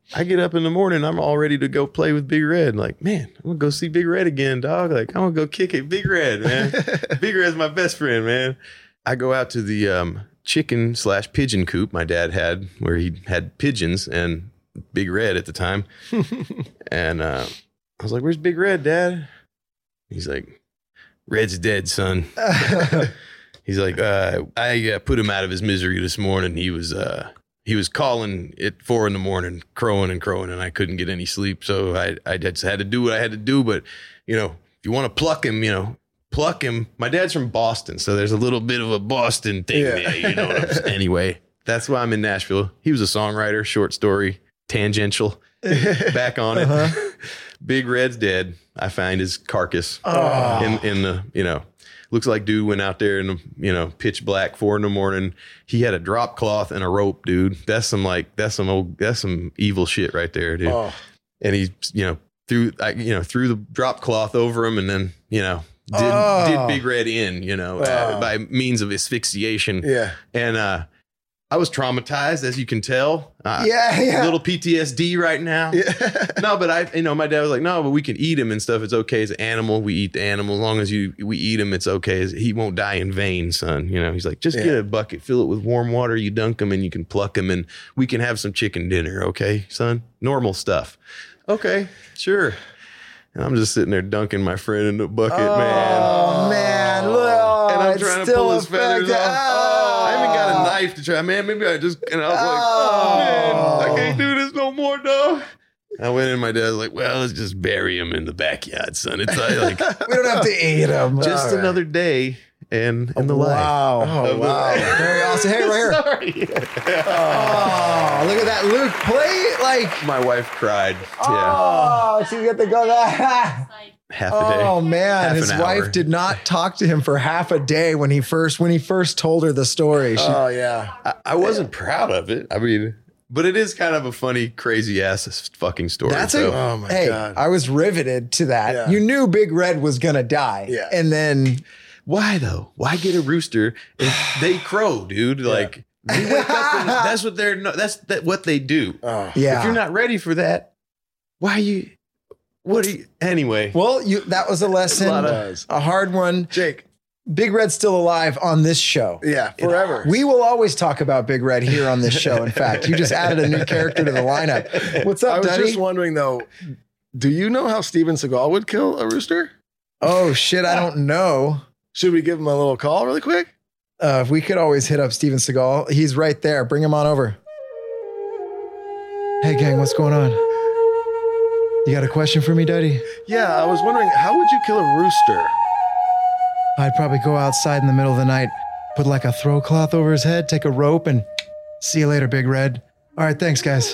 I get up in the morning, I'm all ready to go play with Big Red. Like, man, I'm gonna go see Big Red again, dog. Like, I'm gonna go kick it. Big Red, man. Big Red's my best friend, man. I go out to the chicken/pigeon coop my dad had, where he had pigeons and Big Red at the time. And I was like, where's Big Red, Dad? He's like, Red's dead, son. He's like, I put him out of his misery this morning. He was calling at 4 a.m, crowing, and I couldn't get any sleep. So I just had to do what I had to do. But, if you want to pluck him, pluck him. My dad's from Boston, so there's a little bit of a Boston thing there. You know what I'm saying? Anyway, that's why I'm in Nashville. He was a songwriter, short story, tangential. Back on it. Big Red's dead. I find his carcass in the, looks like dude went out there in the, pitch black, 4 a.m. He had a drop cloth and a rope, dude. That's some evil shit right there, dude. Oh. And he, threw the drop cloth over him, and then, did Big Red in, by means of asphyxiation. Yeah. And, I was traumatized, as you can tell. Little PTSD right now. Yeah. No, but my dad was like, no, but we can eat him and stuff. It's okay as an animal. We eat the animal. As long as we eat him, it's okay. He won't die in vain, son. He's like, just get a bucket, fill it with warm water. You dunk him and you can pluck him and we can have some chicken dinner. Okay, son? Normal stuff. Okay, sure. And I'm just sitting there dunking my friend in the bucket, man. Oh, man. And I'm trying to pull his feathers off. I even got a knife to try. Man, maybe I just, and I was like, man, I can't do this no more, dog. I went in, my dad was like, well, let's just bury him in the backyard, son. It's like, we don't have to eat him. Just another day in the life. Wow. Very awesome. Hey, right here. Sorry. Oh, look at that. Luke, play like. My wife cried. Oh, she got to go that. Half a day. Oh man, his wife did not talk to him for half a day when he first told her the story. I wasn't proud of it. I mean, but it is kind of a funny, crazy ass fucking story. Oh my God. I was riveted to that. Yeah. You knew Big Red was gonna die. Yeah. And then why though? Why get a rooster? They crow, dude. Like they wake up and that's what they do. If you're not ready for that, anyway? Well, that was a lesson, a hard one. Jake, Big Red's still alive on this show. Yeah, forever. We will always talk about Big Red here on this show. In fact, you just added a new character to the lineup. What's up, Duddy? I was just wondering though, do you know how Steven Seagal would kill a rooster? Oh shit, I don't know. Should we give him a little call really quick? We could always hit up Steven Seagal. He's right there. Bring him on over. Hey gang, what's going on? You got a question for me, Duddy? Yeah, I was wondering, how would you kill a rooster? I'd probably go outside in the middle of the night, put like a throw cloth over his head, take a rope, and see you later, Big Red. All right, thanks, guys.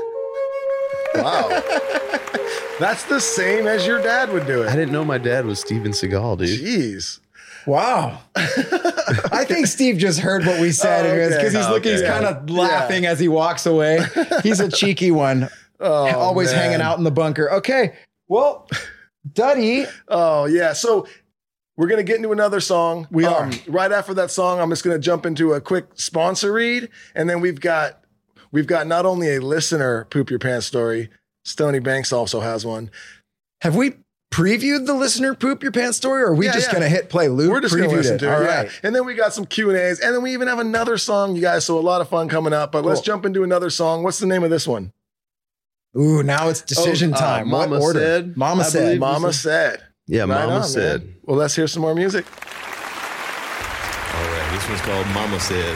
Wow. That's the same as your dad would do it. I didn't know my dad was Steven Seagal, dude. Jeez. Wow. I think Steve just heard what we said because he's kind of laughing as he walks away. He's a cheeky one. Always hanging out in the bunker. Okay. Well, Duddy. Oh, yeah. So we're going to get into another song. We are. Right after that song, I'm just going to jump into a quick sponsor read. And then we've got not only a listener poop your pants story, Stony Banks also has one. Have we previewed the listener poop your pants story, or are we just going to hit play? Luke, we're just going to listen to it. All right. And then we got some Q&As, and then we even have another song, you guys. So a lot of fun coming up. But let's jump into another song. What's the name of this one? Ooh, now it's decision time. Mama what order? Said. Mama said. Mama said. Yeah, right Mama on, said. Man. Well, let's hear some more music. All right, this one's called Mama Said.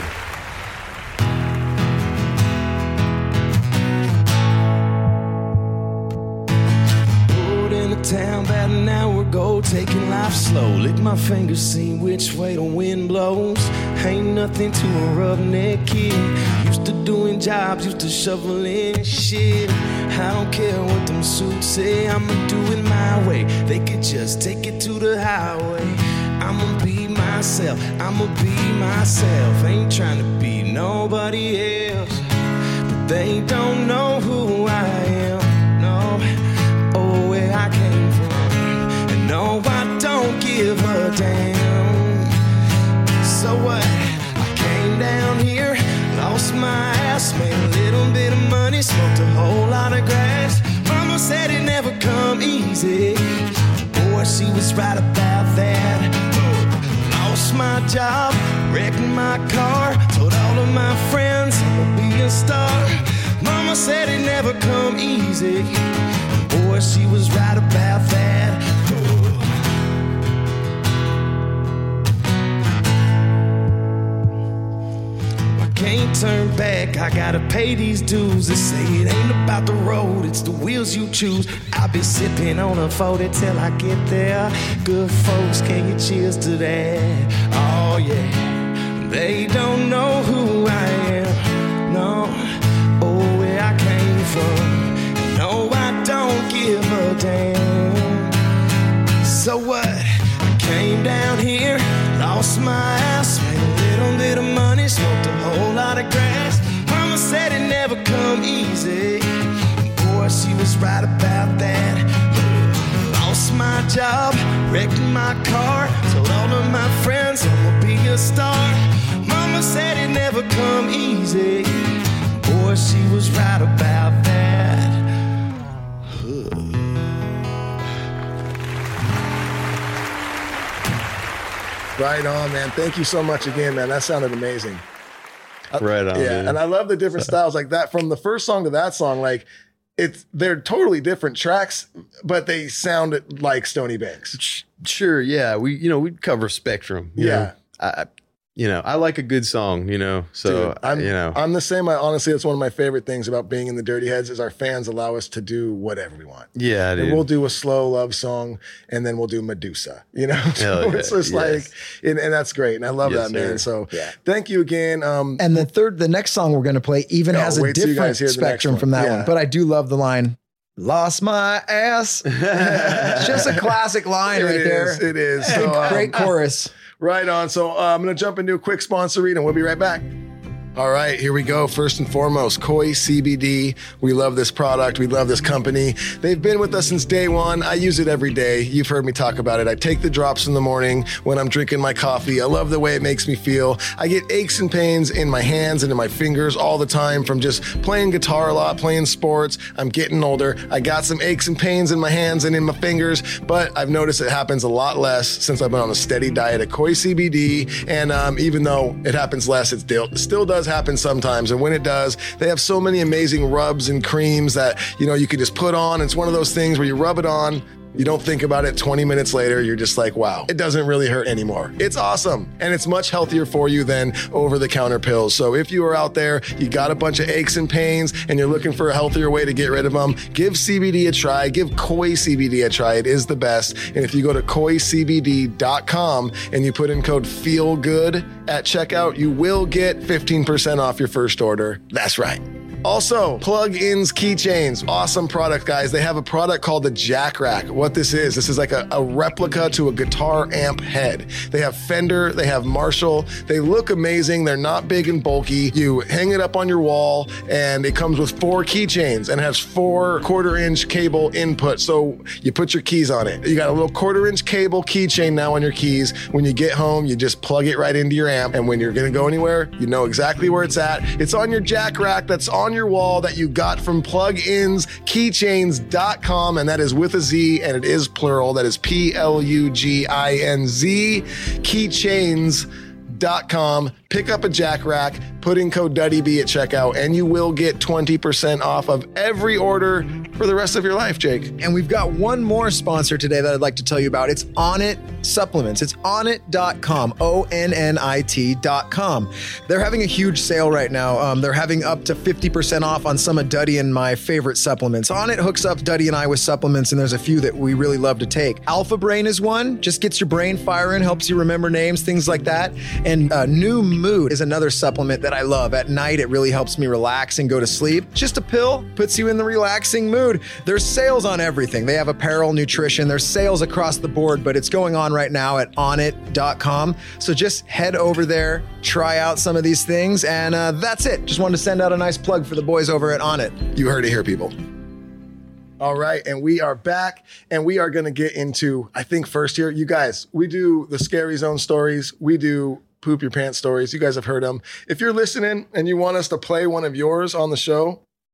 Town about an hour ago, taking life slow. Lick my fingers, see which way the wind blows. Ain't nothing to a roughneck kid. Used to doing jobs, used to shoveling shit. I don't care what them suits say, I'ma do it my way. They could just take it to the highway. I'ma be myself, Ain't trying to be nobody else, but they don't know who I am. No, oh, where I came from. And no, I don't give a damn. So what? I came down here, lost my ass, made a little bit of money, smoked a whole lot of easy. Boy, she was right about that. Lost my job, wrecked my car, told all of my friends I'ma be a star. Mama said it never come easy. Boy, she was right about that. Can't turn back, I gotta pay these dues. They say it ain't about the road, it's the wheels you choose. I'll be sipping on a 40 till I get there. Good folks, can you cheers to that? Oh yeah, they don't know who I am, no, or where I came from. No, I don't give a damn. So what? I came down here, lost my ass, made a little bit of money, smoked a whole lot of grass. Mama said it never come easy. Boy, she was right about that. Lost my job, wrecked my car, told all of my friends I'ma be a star. Mama said it never come easy. Boy, she was right about that. Right on, man. Thank you so much again, man. That sounded amazing. Right on. Yeah, dude. and I love the different styles like that. From the first song to that song, like they're totally different tracks, but they sound like Stony Banks. Sure. Yeah. We cover spectrum. you Yeah. know. I like a good song, so, Dude, I'm the same. Honestly, that's one of my favorite things about being in the Dirty Heads is our fans allow us to do whatever we want. yeah, dude. And we'll do a slow love song and then we'll do Medusa, So Hell yeah. it's just Yes. and that's great. And I love Yes, that, man. sir. So thank you again. And the next song we're going to play even has a wait till you different guys hear the next spectrum one. from that Yeah. one. But I do love the line, lost my ass. It's just a classic line right there. It is. So, Great chorus. Right on. So I'm going to jump into a quick sponsor read and we'll be right back. All right, here we go. First and foremost, Koi CBD. We love this product. We love this company. They've been with us since day one. I use it every day. You've heard me talk about it. I take the drops in the morning when I'm drinking my coffee. I love the way it makes me feel. I get aches and pains in my hands and in my fingers all the time from just playing guitar a lot, playing sports. I'm getting older. I got some aches and pains in my hands and in my fingers, but I've noticed it happens a lot less since I've been on a steady diet of Koi CBD. And even though it happens less, it still does happen sometimes. And when it does, they have so many amazing rubs and creams that, you can just put on. It's one of those things where you rub it on, you don't think about it 20 minutes later, you're just like, wow, it doesn't really hurt anymore. It's awesome. And it's much healthier for you than over-the-counter pills. So if you are out there, you got a bunch of aches and pains and you're looking for a healthier way to get rid of them, give CBD a try. Give Koi CBD a try. It is the best. And if you go to koicbd.com and you put in code FEELGOOD at checkout, you will get 15% off your first order. That's right. Also, Plug-ins keychains. Awesome product, guys. They have a product called the Jack Rack. What this is like a replica to a guitar amp head. They have Fender, they have Marshall. They look amazing. They're not big and bulky. You hang it up on your wall and it comes with 4 keychains and has 4 quarter-inch cable input. So you put your keys on it. You got a little quarter-inch cable keychain now on your keys. When you get home, you just plug it right into your amp. And when you're going to go anywhere, you know exactly where it's at. It's on your Jack Rack that's on your wall that you got from pluginskeychains.com, and that is with a Z and it is plural. That is PLUGINZ keychains.com. Pick up a Jack Rack, put in code DuddyB at checkout, and you will get 20% off of every order for the rest of your life, Jake. And we've got one more sponsor today that I'd like to tell you about. It's Onnit Supplements. It's onnit.com, ONNIT.com. They're having a huge sale right now. They're having up to 50% off on some of Duddy and my favorite supplements. Onnit hooks up Duddy and I with supplements, and there's a few that we really love to take. Alpha Brain is one, just gets your brain firing, helps you remember names, things like that. And New Mood is another supplement that I love. At night, it really helps me relax and go to sleep. Just a pill, puts you in the relaxing mood. There's sales on everything. They have apparel, nutrition. There's sales across the board, but it's going on right now at onnit.com. So just head over there, try out some of these things, and that's it. Just wanted to send out a nice plug for the boys over at Onnit. You heard it here, people. All right, and we are back, and we are going to get into, I think first here, you guys, we do the Scary Zone stories. We do Poop Your Pants stories. You guys have heard them. If you're listening and you want us to play one of yours on the show,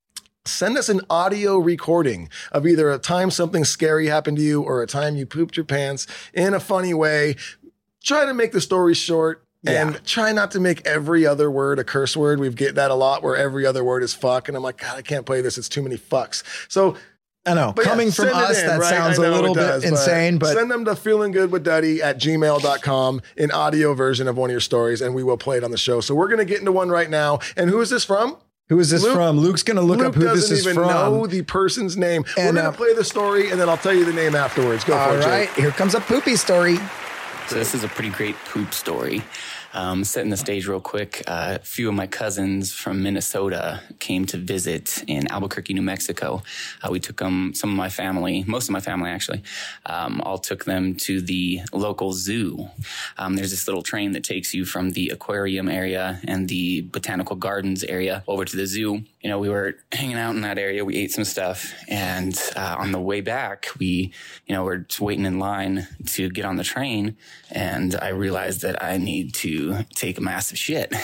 Send us an audio recording of either a time something scary happened to you or a time you pooped your pants in a funny way. Try to make the story short and try not to make every other word a curse word. We get that a lot where every other word is fuck. And I'm like, God, I can't play this. It's too many fucks. So I know. Coming from us, that sounds a little bit insane, but send them to feelinggoodwithduddy@gmail.com, an audio version of one of your stories, and we will play it on the show. So we're going to get into one right now. And who is this from? Who is this from? Luke's going to look up who this is from. Luke doesn't even know the person's name. And, we're going to play the story, and then I'll tell you the name afterwards. Go for it, Jake. All right, here comes a poopy story. So this is a pretty great poop story. Setting the stage real quick. A few of my cousins from Minnesota came to visit in Albuquerque, New Mexico. We took them, most of my family actually, all took them to the local zoo. There's this little train that takes you from the aquarium area and the botanical gardens area over to the zoo. You know, we were hanging out in that area. We ate some stuff. And on the way back, we were just waiting in line to get on the train. And I realized that I need to take a massive shit.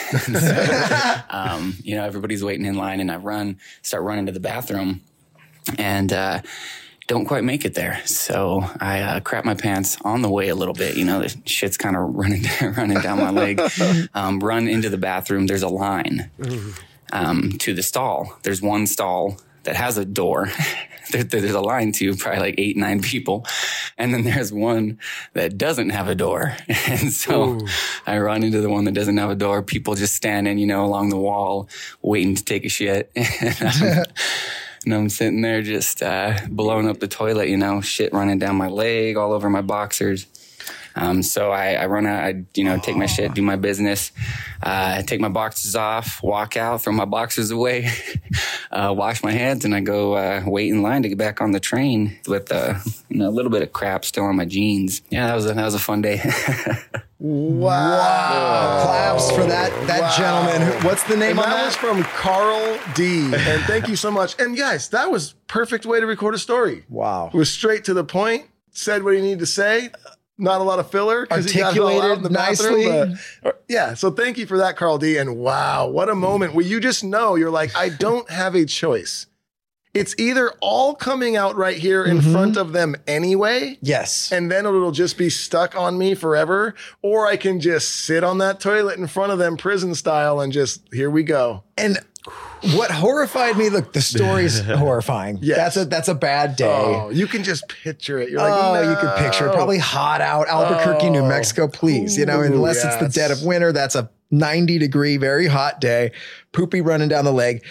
So, everybody's waiting in line and I start running to the bathroom and don't quite make it there. So I crap my pants on the way a little bit. The shit's kind of running down my leg. Run into the bathroom. There's a line to the stall. There's one stall that has a door. There's a line to probably like 8-9 people. And then there's one that doesn't have a door. And so I run into the one that doesn't have a door. People just standing, along the wall waiting to take a shit. And I'm sitting there just blowing up the toilet, shit running down my leg, all over my boxers. So I run out, take my shit, do my business, take my boxers off, walk out, throw my boxers away, wash my hands, and I go wait in line to get back on the train with a little bit of crap still on my jeans. Yeah, that was a fun day. Wow. Claps for that gentleman. What's the name on that? That was from Carl D. And thank you so much. And guys, that was perfect way to record a story. Wow. It was straight to the point, said what he needed to say. Not a lot of filler. Articulated nicely. So thank you for that, Carl D. And wow, what a moment. Well, you just know, you're like, I don't have a choice. It's either all coming out right here in front of them anyway. Yes. And then it'll just be stuck on me forever. Or I can just sit on that toilet in front of them prison style and just, here we go. And what horrified me, look, the story's horrifying. Yes. That's a bad day. Oh, you can just picture it. You're like, no. You can picture it. Probably hot out, Albuquerque, New Mexico, please. Unless it's the dead of winter, that's a 90-degree, very hot day. Poopy running down the leg.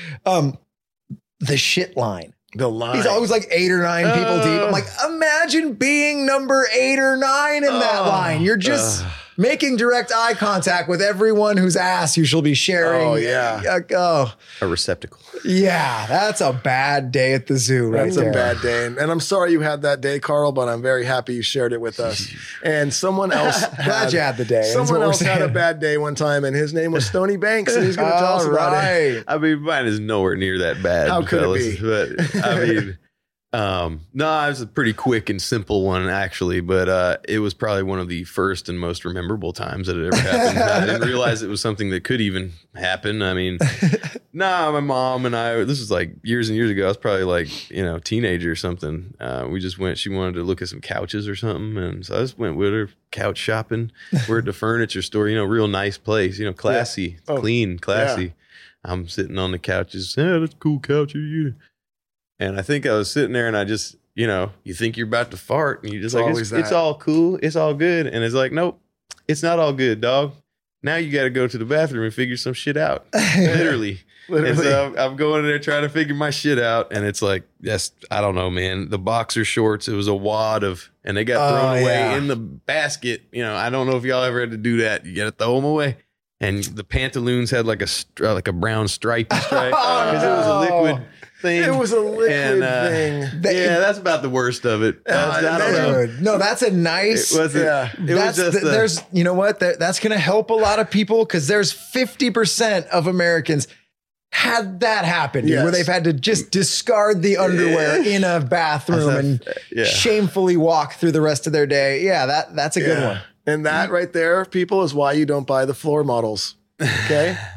The shit line. The line. He's always like 8 or 9 people deep. I'm like, imagine being number 8 or 9 in that line. You're just making direct eye contact with everyone whose ass you shall be sharing. Oh, yeah. A receptacle. Yeah, that's a bad day at the zoo right there. That's a bad day. And I'm sorry you had that day, Carl, but I'm very happy you shared it with us. And someone else glad you had the day. Someone else had a bad day one time, and his name was Stony Banks, and he's going to tell us about it. I mean, mine is nowhere near that bad. How could fellas, it be? But I mean, no, it was a pretty quick and simple one, actually, but it was probably one of the first and most memorable times that it ever happened. I didn't realize it was something that could even happen. I mean, my mom and I, this was like years and years ago. I was probably like, teenager or something. We just went, she wanted to look at some couches or something. And so I just went with her couch shopping. We're at the furniture store, real nice place, classy, clean, classy. Yeah. I'm sitting on the couches. Yeah, that's a cool couch. And I think I was sitting there and I just, you think you're about to fart and you just it's all cool. It's all good. And it's like, nope, it's not all good, dog. Now you got to go to the bathroom and figure some shit out. Literally. And so I'm going in there trying to figure my shit out. And it's like, I don't know, man. The boxer shorts, it was a wad and they got thrown away in the basket. I don't know if y'all ever had to do that. You got to throw them away. And the pantaloons had like a brown stripy stripe because it was a liquid thing. It was a liquid thing. Yeah, that's about the worst of it. I don't know. No, that's a nice. It wasn't. Yeah. It was just. There's. You know what? That's going to help a lot of people because there's 50% of Americans had that happen where they've had to just discard the underwear in a bathroom and shamefully walk through the rest of their day. Yeah, that's a good one. And that right there, people, is why you don't buy the floor models. Okay.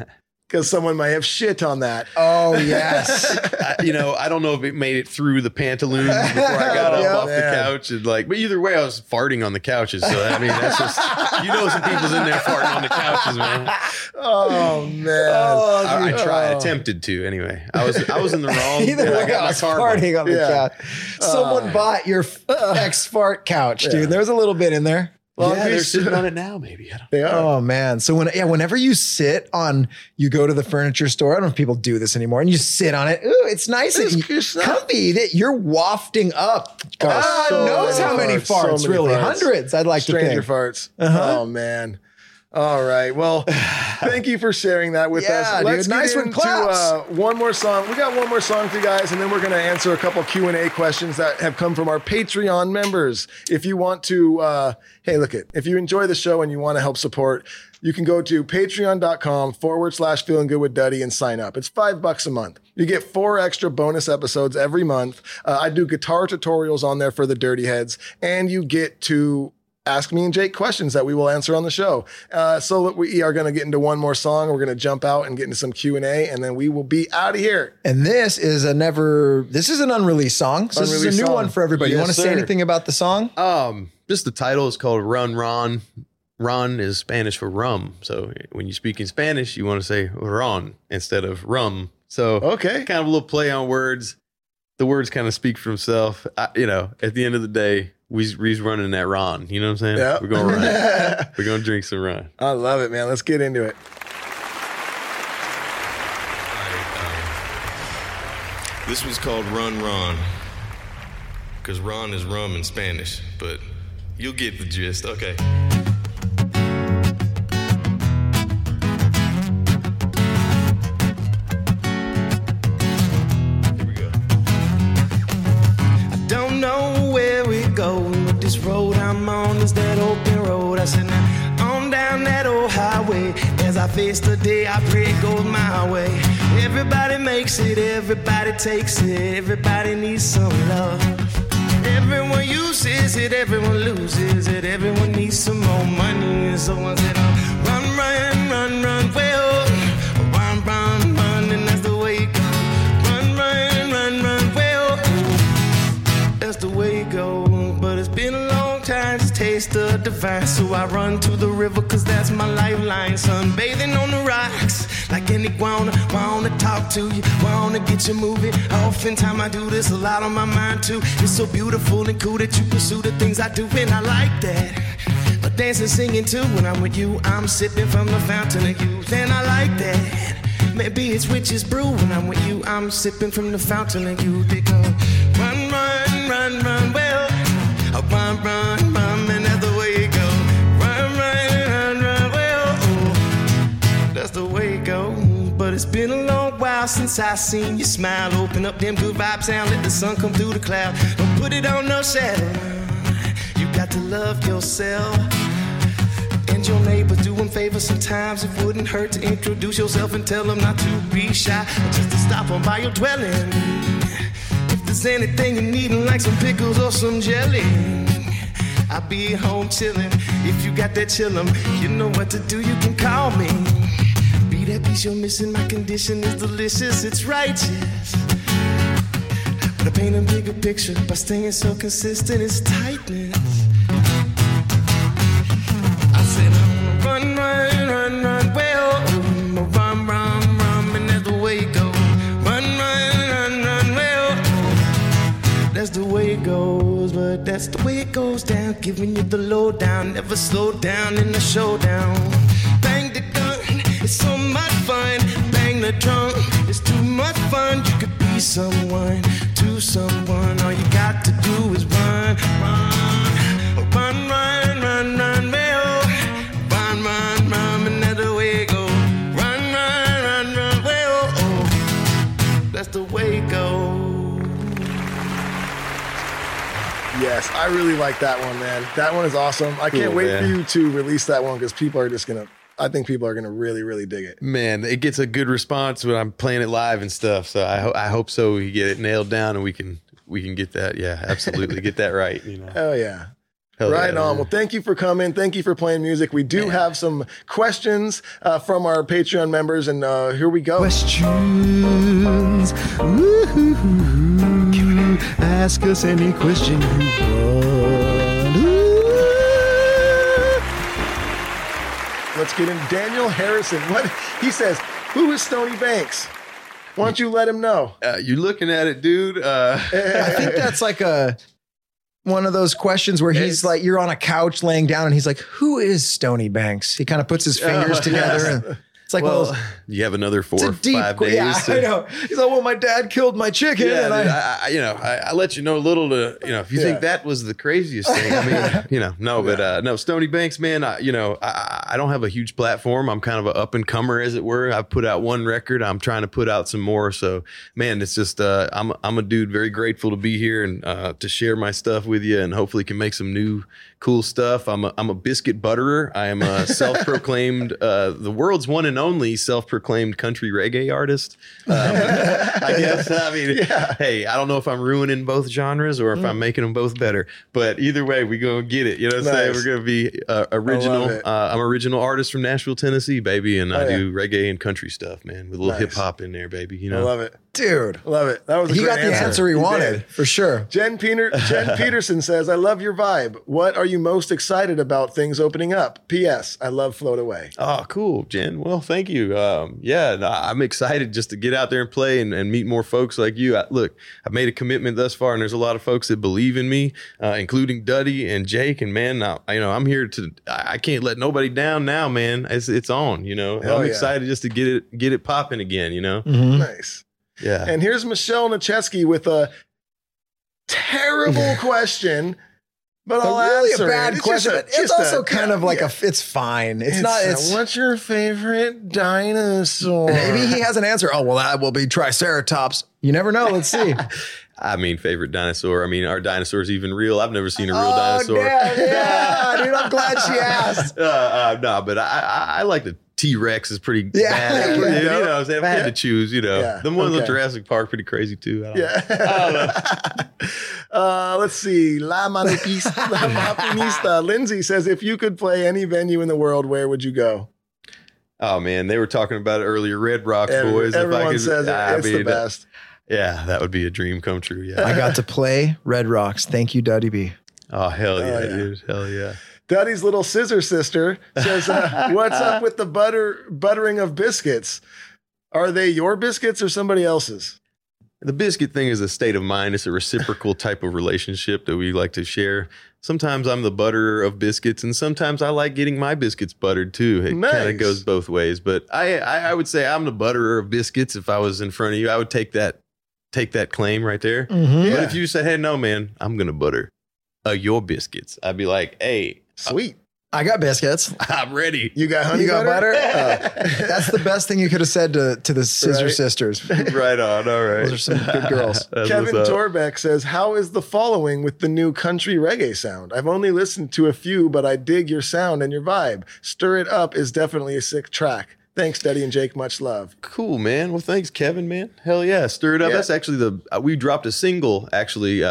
because someone might have shit on that. Oh, yes. I don't know if it made it through the pantaloons before I got up off the couch. And but either way, I was farting on the couches. So, I mean, that's just, some people's in there farting on the couches, man. Oh, man. I attempted to anyway. I was in the wrong. Either way, I was farting on the couch. Someone bought your ex-fart couch, dude. There was a little bit in there. They're sitting on it now, maybe. They are. Oh, man. So whenever you you go to the furniture store, I don't know if people do this anymore, and you sit on it. Ooh, it's nice and comfy. You're wafting up. God knows how many farts, really. Hundreds, I'd like to think. Stranger farts. Oh, man. All right. Well, thank you for sharing that with us. Let's get into one more song. We got one more song for you guys, and then we're going to answer a couple Q&A questions that have come from our Patreon members. If you want to, if you enjoy the show and you want to help support, you can go to patreon.com/feeling good with Duddy and sign up. It's $5 a month. You get 4 extra bonus episodes every month. I do guitar tutorials on there for the Dirty Heads, and you get to ask me and Jake questions that we will answer on the show. So we are going to get into one more song. We're going to jump out and get into some Q&A, and then we will be out of here. And this is an unreleased song. So this is a new one for everybody. Yes, you want to say anything about the song? Just the title is called Run Ron. Ron is Spanish for rum. So when you speak in Spanish, you want to say Ron instead of rum. So kind of a little play on words. The words kind of speak for themselves. At the end of the day, we's running that Ron. You know what I'm saying? Yep. We're going to run. We're going to drink some Ron. I love it, man. Let's get into it. This was called Run Ron, because Ron is rum in Spanish, but you'll get the gist. Okay. Here we go. I don't know where we go, but this road I'm on is that open road. I said, now on down that old highway. As I face the day, I pray it goes my way. Everybody makes it, everybody takes it, everybody needs some love. Everyone uses it, everyone loses it, everyone needs some more money. And so I said, run, run, run, run, well, run, run, run, and that's the way it goes. Run, run, run, run, well, that's the way it goes. But it's been a long time to taste the divine, so I run to the river, cause that's my lifeline. Sunbathing on the rocks, like an iguana, wanna talk to you, wanna get you moving. Oftentimes I do this, a lot on my mind too. It's so beautiful and cool that you pursue the things I do, and I like that. But dancing, singing too, when I'm with you, I'm sipping from the fountain of youth, and I like that. Maybe it's witch's brew, when I'm with you, I'm sipping from the fountain of youth. They go, run, run, run, run, well, run, run, run, and that's the way it goes. Run, run, run, run, well, that's the way it goes. But it's been a long while since I seen you smile. Open up them good vibes and let the sun come through the cloud. Don't put it on no shadow. You got to love yourself and your neighbors. Do them favors sometimes. It wouldn't hurt to introduce yourself and tell them not to be shy, just to stop on by your dwelling. If there's anything you need, like some pickles or some jelly, I'll be home chillin'. If you got that chillin', you know what to do, you can call me. Be that piece you're missing, my condition is delicious, it's righteous. But I paint a bigger picture by staying so consistent, it's tightness. I said, run, run, run, run, well, run, run, run, and that's the way it goes. Run, run, run, run, well, that's the way it goes. But that's the way it goes down, giving you the lowdown, never slow down in the showdown. Bang the gun, it's so much fun. Bang the drum, it's too much fun. You could be someone to someone. All you got to do is run, run, run, run, run, run, well, run, run, run, and that's the way it goes. Run, run, run, run, well, that's the way it goes. Yes, I really like that one, man. That one is awesome. I can't wait for you to release that one, because I think people are going to really, really dig it. Man, it gets a good response when I'm playing it live and stuff. So I hope so. We get it nailed down and we can get that. Yeah, absolutely. Get that right. Oh yeah. Right on. Well, thank you for coming. Thank you for playing music. We do have some questions from our Patreon members, and here we go. Questions. Woo-hoo-hoo-hoo. Ask us any question you want. Let's get in. Daniel Harrison. What he says? Who is Stony Banks? Why don't you let him know? You're looking at it, dude. I think that's like one of those questions where he's like, you're on a couch laying down and he's like, who is Stony Banks? He kind of puts his fingers together. And it's like, well, you have another 4 or 5 days. Yeah, I know. He's like, well, my dad killed my chicken. Yeah, and dude, I let you know a little to, if you think that was the craziest thing, I mean, no, Stony Banks, man, I don't have a huge platform. I'm kind of an up and comer, as it were. I've put out 1 record. I'm trying to put out some more. So, man, it's just, I'm a dude very grateful to be here and to share my stuff with you, and hopefully can make some new cool stuff. I'm a biscuit butterer. I am a self-proclaimed, the world's one and only self-proclaimed country reggae artist. I guess. I mean, hey, I don't know if I'm ruining both genres or if I'm making them both better, but either way, we gonna get it. You know what I'm saying? We're gonna be original. I'm original artist from Nashville, Tennessee, baby, and I do reggae and country stuff, man, with a little hip hop in there, baby. You know, I love it. Dude, love it. That was he got the answer he wanted for sure. Jen Peterson says, I love your vibe. What are you most excited about things opening up? P.S. I love Float Away. Oh, cool, Jen. Well, thank you. I'm excited just to get out there and play and meet more folks like you. Look, I've made a commitment thus far, and there's a lot of folks that believe in me, including Duddy and Jake. And man, I'm here to. I can't let nobody down now, man. It's on. I'm excited just to get it popping again. Mm-hmm. Nice. Yeah. And here's Michelle Nacheski with a terrible question, but I'll answer a bad question. It's also kind of like it's fine. It's not. What's your favorite dinosaur? Maybe he has an answer. Oh, well, that will be Triceratops. You never know. Let's see. I mean, favorite dinosaur. I mean, are dinosaurs even real? I've never seen a real dinosaur. Yeah, dude, I'm glad she asked. No, but I like the T-Rex is pretty bad. You know what I'm saying? If I had to choose, the one in Jurassic Park, pretty crazy too. I don't know. Let's see. La Manopista. Lindsay says, if you could play any venue in the world, where would you go? Oh, man. They were talking about it earlier. Red Rocks, boys. Everyone says it's the best. Yeah, that would be a dream come true. Yeah, I got to play Red Rocks. Thank you, Duddy B. Oh, hell yeah, dude. Hell yeah. Duddy's little scissor sister says, what's up with the buttering of biscuits? Are they your biscuits or somebody else's? The biscuit thing is a state of mind. It's a reciprocal type of relationship that we like to share. Sometimes I'm the butterer of biscuits, and sometimes I like getting my biscuits buttered too. It kind of goes both ways. But I would say I'm the butterer of biscuits. If I was in front of you, I would take that claim right there. Mm-hmm. But if you say, hey, no, man, I'm going to butter your biscuits, I'd be like, hey. Sweet. I got biscuits. I'm ready. You got honey butter? That's the best thing you could have said to the Scissor Sisters. Right on. All right. Those are some good girls. Kevin Torbeck says, how is the following with the new country reggae sound? I've only listened to a few, but I dig your sound and your vibe. Stir It Up is definitely a sick track. Thanks, Duddy and Jake. Much love. Cool, man. Well, thanks, Kevin, man. Hell yeah. Stir It Up. Yeah. That's actually we dropped a single actually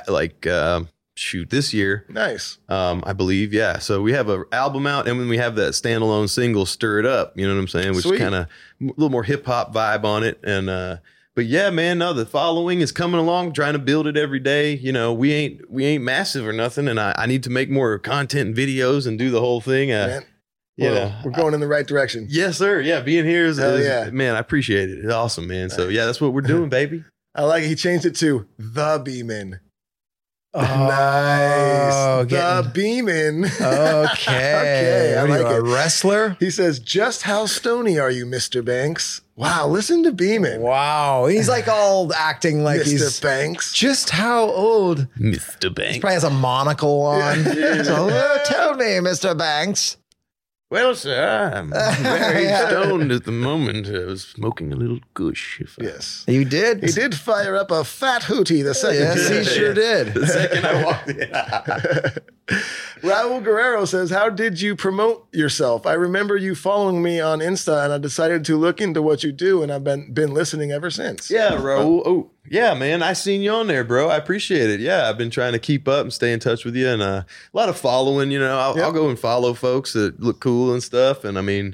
this year. Nice. I believe. Yeah. So we have an album out, and when we have that standalone single, Stir It Up, you know what I'm saying? Which is kind of a little more hip hop vibe on it. And, but yeah, man, no, the following is coming along, trying to build it every day. We ain't massive or nothing. And I need to make more content and videos and do the whole thing. We're going in the right direction. Yes, sir. Yeah. Being here is man, I appreciate it. It's awesome, man. So yeah, that's what we're doing, baby. I like it. He changed it to The Beeman. Oh, nice. The Beeman. Okay. I like it. A wrestler? He says, just how stony are you, Mr. Banks? Wow, listen to Beeman. Wow. He's like all acting like Mr. Banks. Just how old? Mr. Banks. He probably has a monocle on. So, tell me, Mr. Banks. Well, sir, I'm very stoned at the moment. I was smoking a little gush. Yes. You did? He did fire up a fat hootie the second. Yes, he sure did. The second I walked in. Raul Guerrero says, how did you promote yourself? I remember you following me on Insta, and I decided to look into what you do, and I've been listening ever since. Yeah, Raul. Oh, yeah, man. I seen you on there, bro. I appreciate it. Yeah, I've been trying to keep up and stay in touch with you, and a lot of following. I'll go and follow folks that look cool and stuff. And I mean,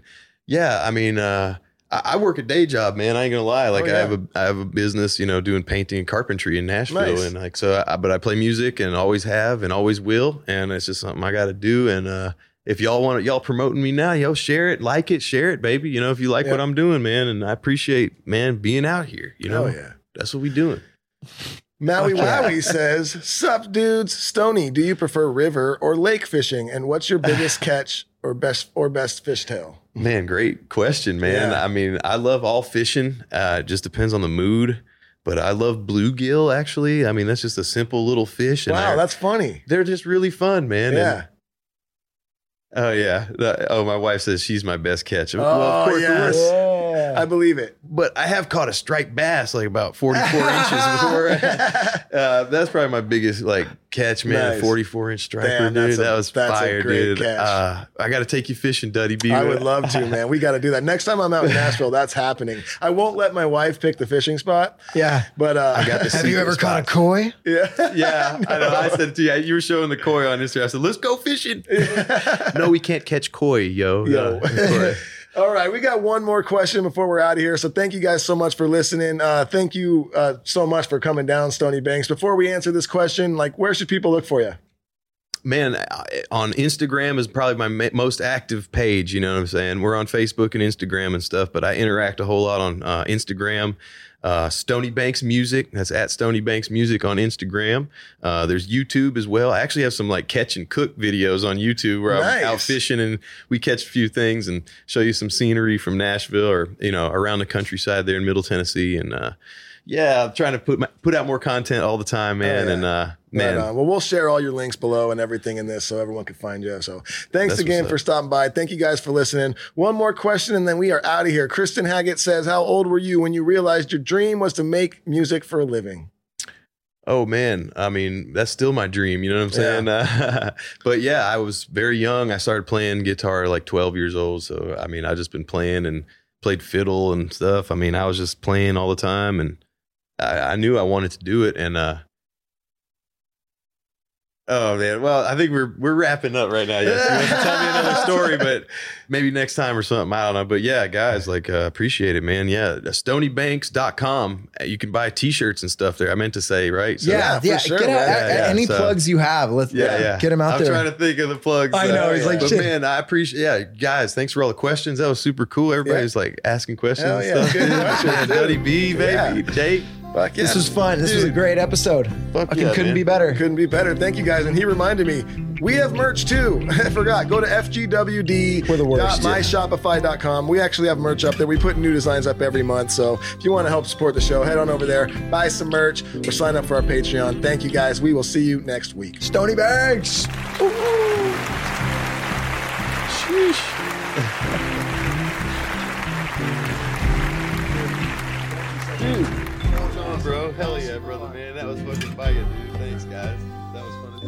I work a day job, man. I ain't gonna lie. Like I have a business, doing painting and carpentry in Nashville, nice. And but I play music and always have and always will, and it's just something I got to do. And if y'all promoting me now, share it, like it, share it, baby. If you like what I'm doing, man, and I appreciate, man, being out here. That's what we doing. Maui Wowie says, sup dudes, Stony, do you prefer river or lake fishing? And what's your biggest catch or best fishtail? Man, great question, man. Yeah. I mean, I love all fishing. It just depends on the mood. But I love bluegill, actually. I mean, that's just a simple little fish. And wow, that's funny. They're just really fun, man. Yeah. My wife says she's my best catch. Oh, well, of course, yes. I believe it. But I have caught a striped bass like about 44 inches before. That's probably my biggest catch, man. Nice. 44-inch striper, Damn, dude. that's That was fire, a great dude. Catch. I got to take you fishing, Duddy B. I would love to, man. We got to do that. Next time I'm out in Nashville, that's happening. I won't let my wife pick the fishing spot. Yeah. But I got the have you ever caught a koi? Yeah. Yeah. I know. I said to you, you were showing the koi on Instagram. I said, let's go fishing. No, we can't catch koi, yo. All right, we got one more question before we're out of here. So thank you guys so much for listening. Thank you so much for coming down, Stony Banks. Before we answer this question, where should people look for you? Man, on Instagram is probably my most active page. You know what I'm saying? We're on Facebook and Instagram and stuff, but I interact a whole lot on Instagram. Stony Banks Music. That's at Stony Banks Music on Instagram. There's YouTube as well. I actually have some catch and cook videos on YouTube where I'm out fishing and we catch a few things and show you some scenery from Nashville or, around the countryside there in Middle Tennessee. And, I'm trying to put out more content all the time, man. And, man. Well, we'll share all your links below and everything in this so everyone can find you. So thanks again for stopping by. Thank you guys for listening. One more question and then we are out of here. Kristen Haggett says, how old were you when you realized your dream was to make music for a living? Oh, man. I mean, that's still my dream. You know what I'm saying? Yeah. But yeah, I was very young. I started playing guitar at 12 years old. So, I mean, I've just been playing and played fiddle and stuff. I mean, I was just playing all the time and I knew I wanted to do it. And, oh man, well, I think we're wrapping up right now. Yes, you want to tell me another story, but maybe next time or something. I don't know, but yeah, guys, appreciate it, man. Yeah, StonyBanks.com. You can buy T-shirts and stuff there. I meant to say, right? So, yeah, for sure. Any plugs you have, let's get them out there. I'm trying to think of the plugs. I know. He's but man, I appreciate. Yeah, guys, thanks for all the questions. That was super cool. Everybody's asking questions and stuff. Good questions, Duddy B, baby, Jake. Fuck yeah. This was fun. This was a great episode. Couldn't be better. Couldn't be better. Thank you guys. And he reminded me, we have merch too. I forgot. Go to fgwd.myshopify.com. We actually have merch up there. We put new designs up every month. So if you want to help support the show, head on over there, buy some merch, or sign up for our Patreon. Thank you guys. We will see you next week. Stony Banks. Sheesh. Dude. Bro, hell yeah, brother, man. That was fucking fire, dude. Thanks, guys. That was fun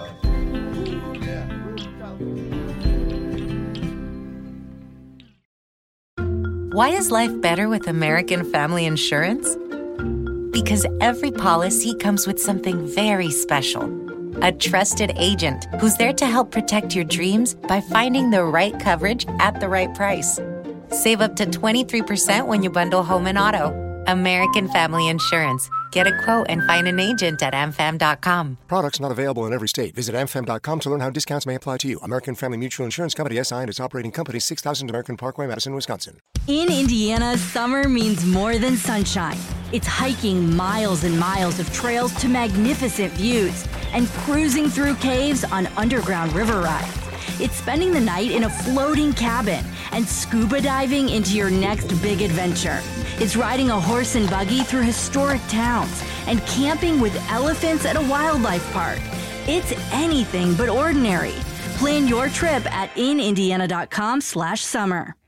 as hell. Why is life better with American Family Insurance? Because every policy comes with something very special. A trusted agent who's there to help protect your dreams by finding the right coverage at the right price. Save up to 23% when you bundle home and auto. American Family Insurance. Get a quote and find an agent at amfam.com. Products not available in every state. Visit amfam.com to learn how discounts may apply to you. American Family Mutual Insurance Company, SI, and its operating company, 6000 American Parkway, Madison, Wisconsin. In Indiana, summer means more than sunshine. It's hiking miles and miles of trails to magnificent views and cruising through caves on underground river rides. It's spending the night in a floating cabin and scuba diving into your next big adventure. It's riding a horse and buggy through historic towns and camping with elephants at a wildlife park. It's anything but ordinary. Plan your trip at inindiana.com/summer.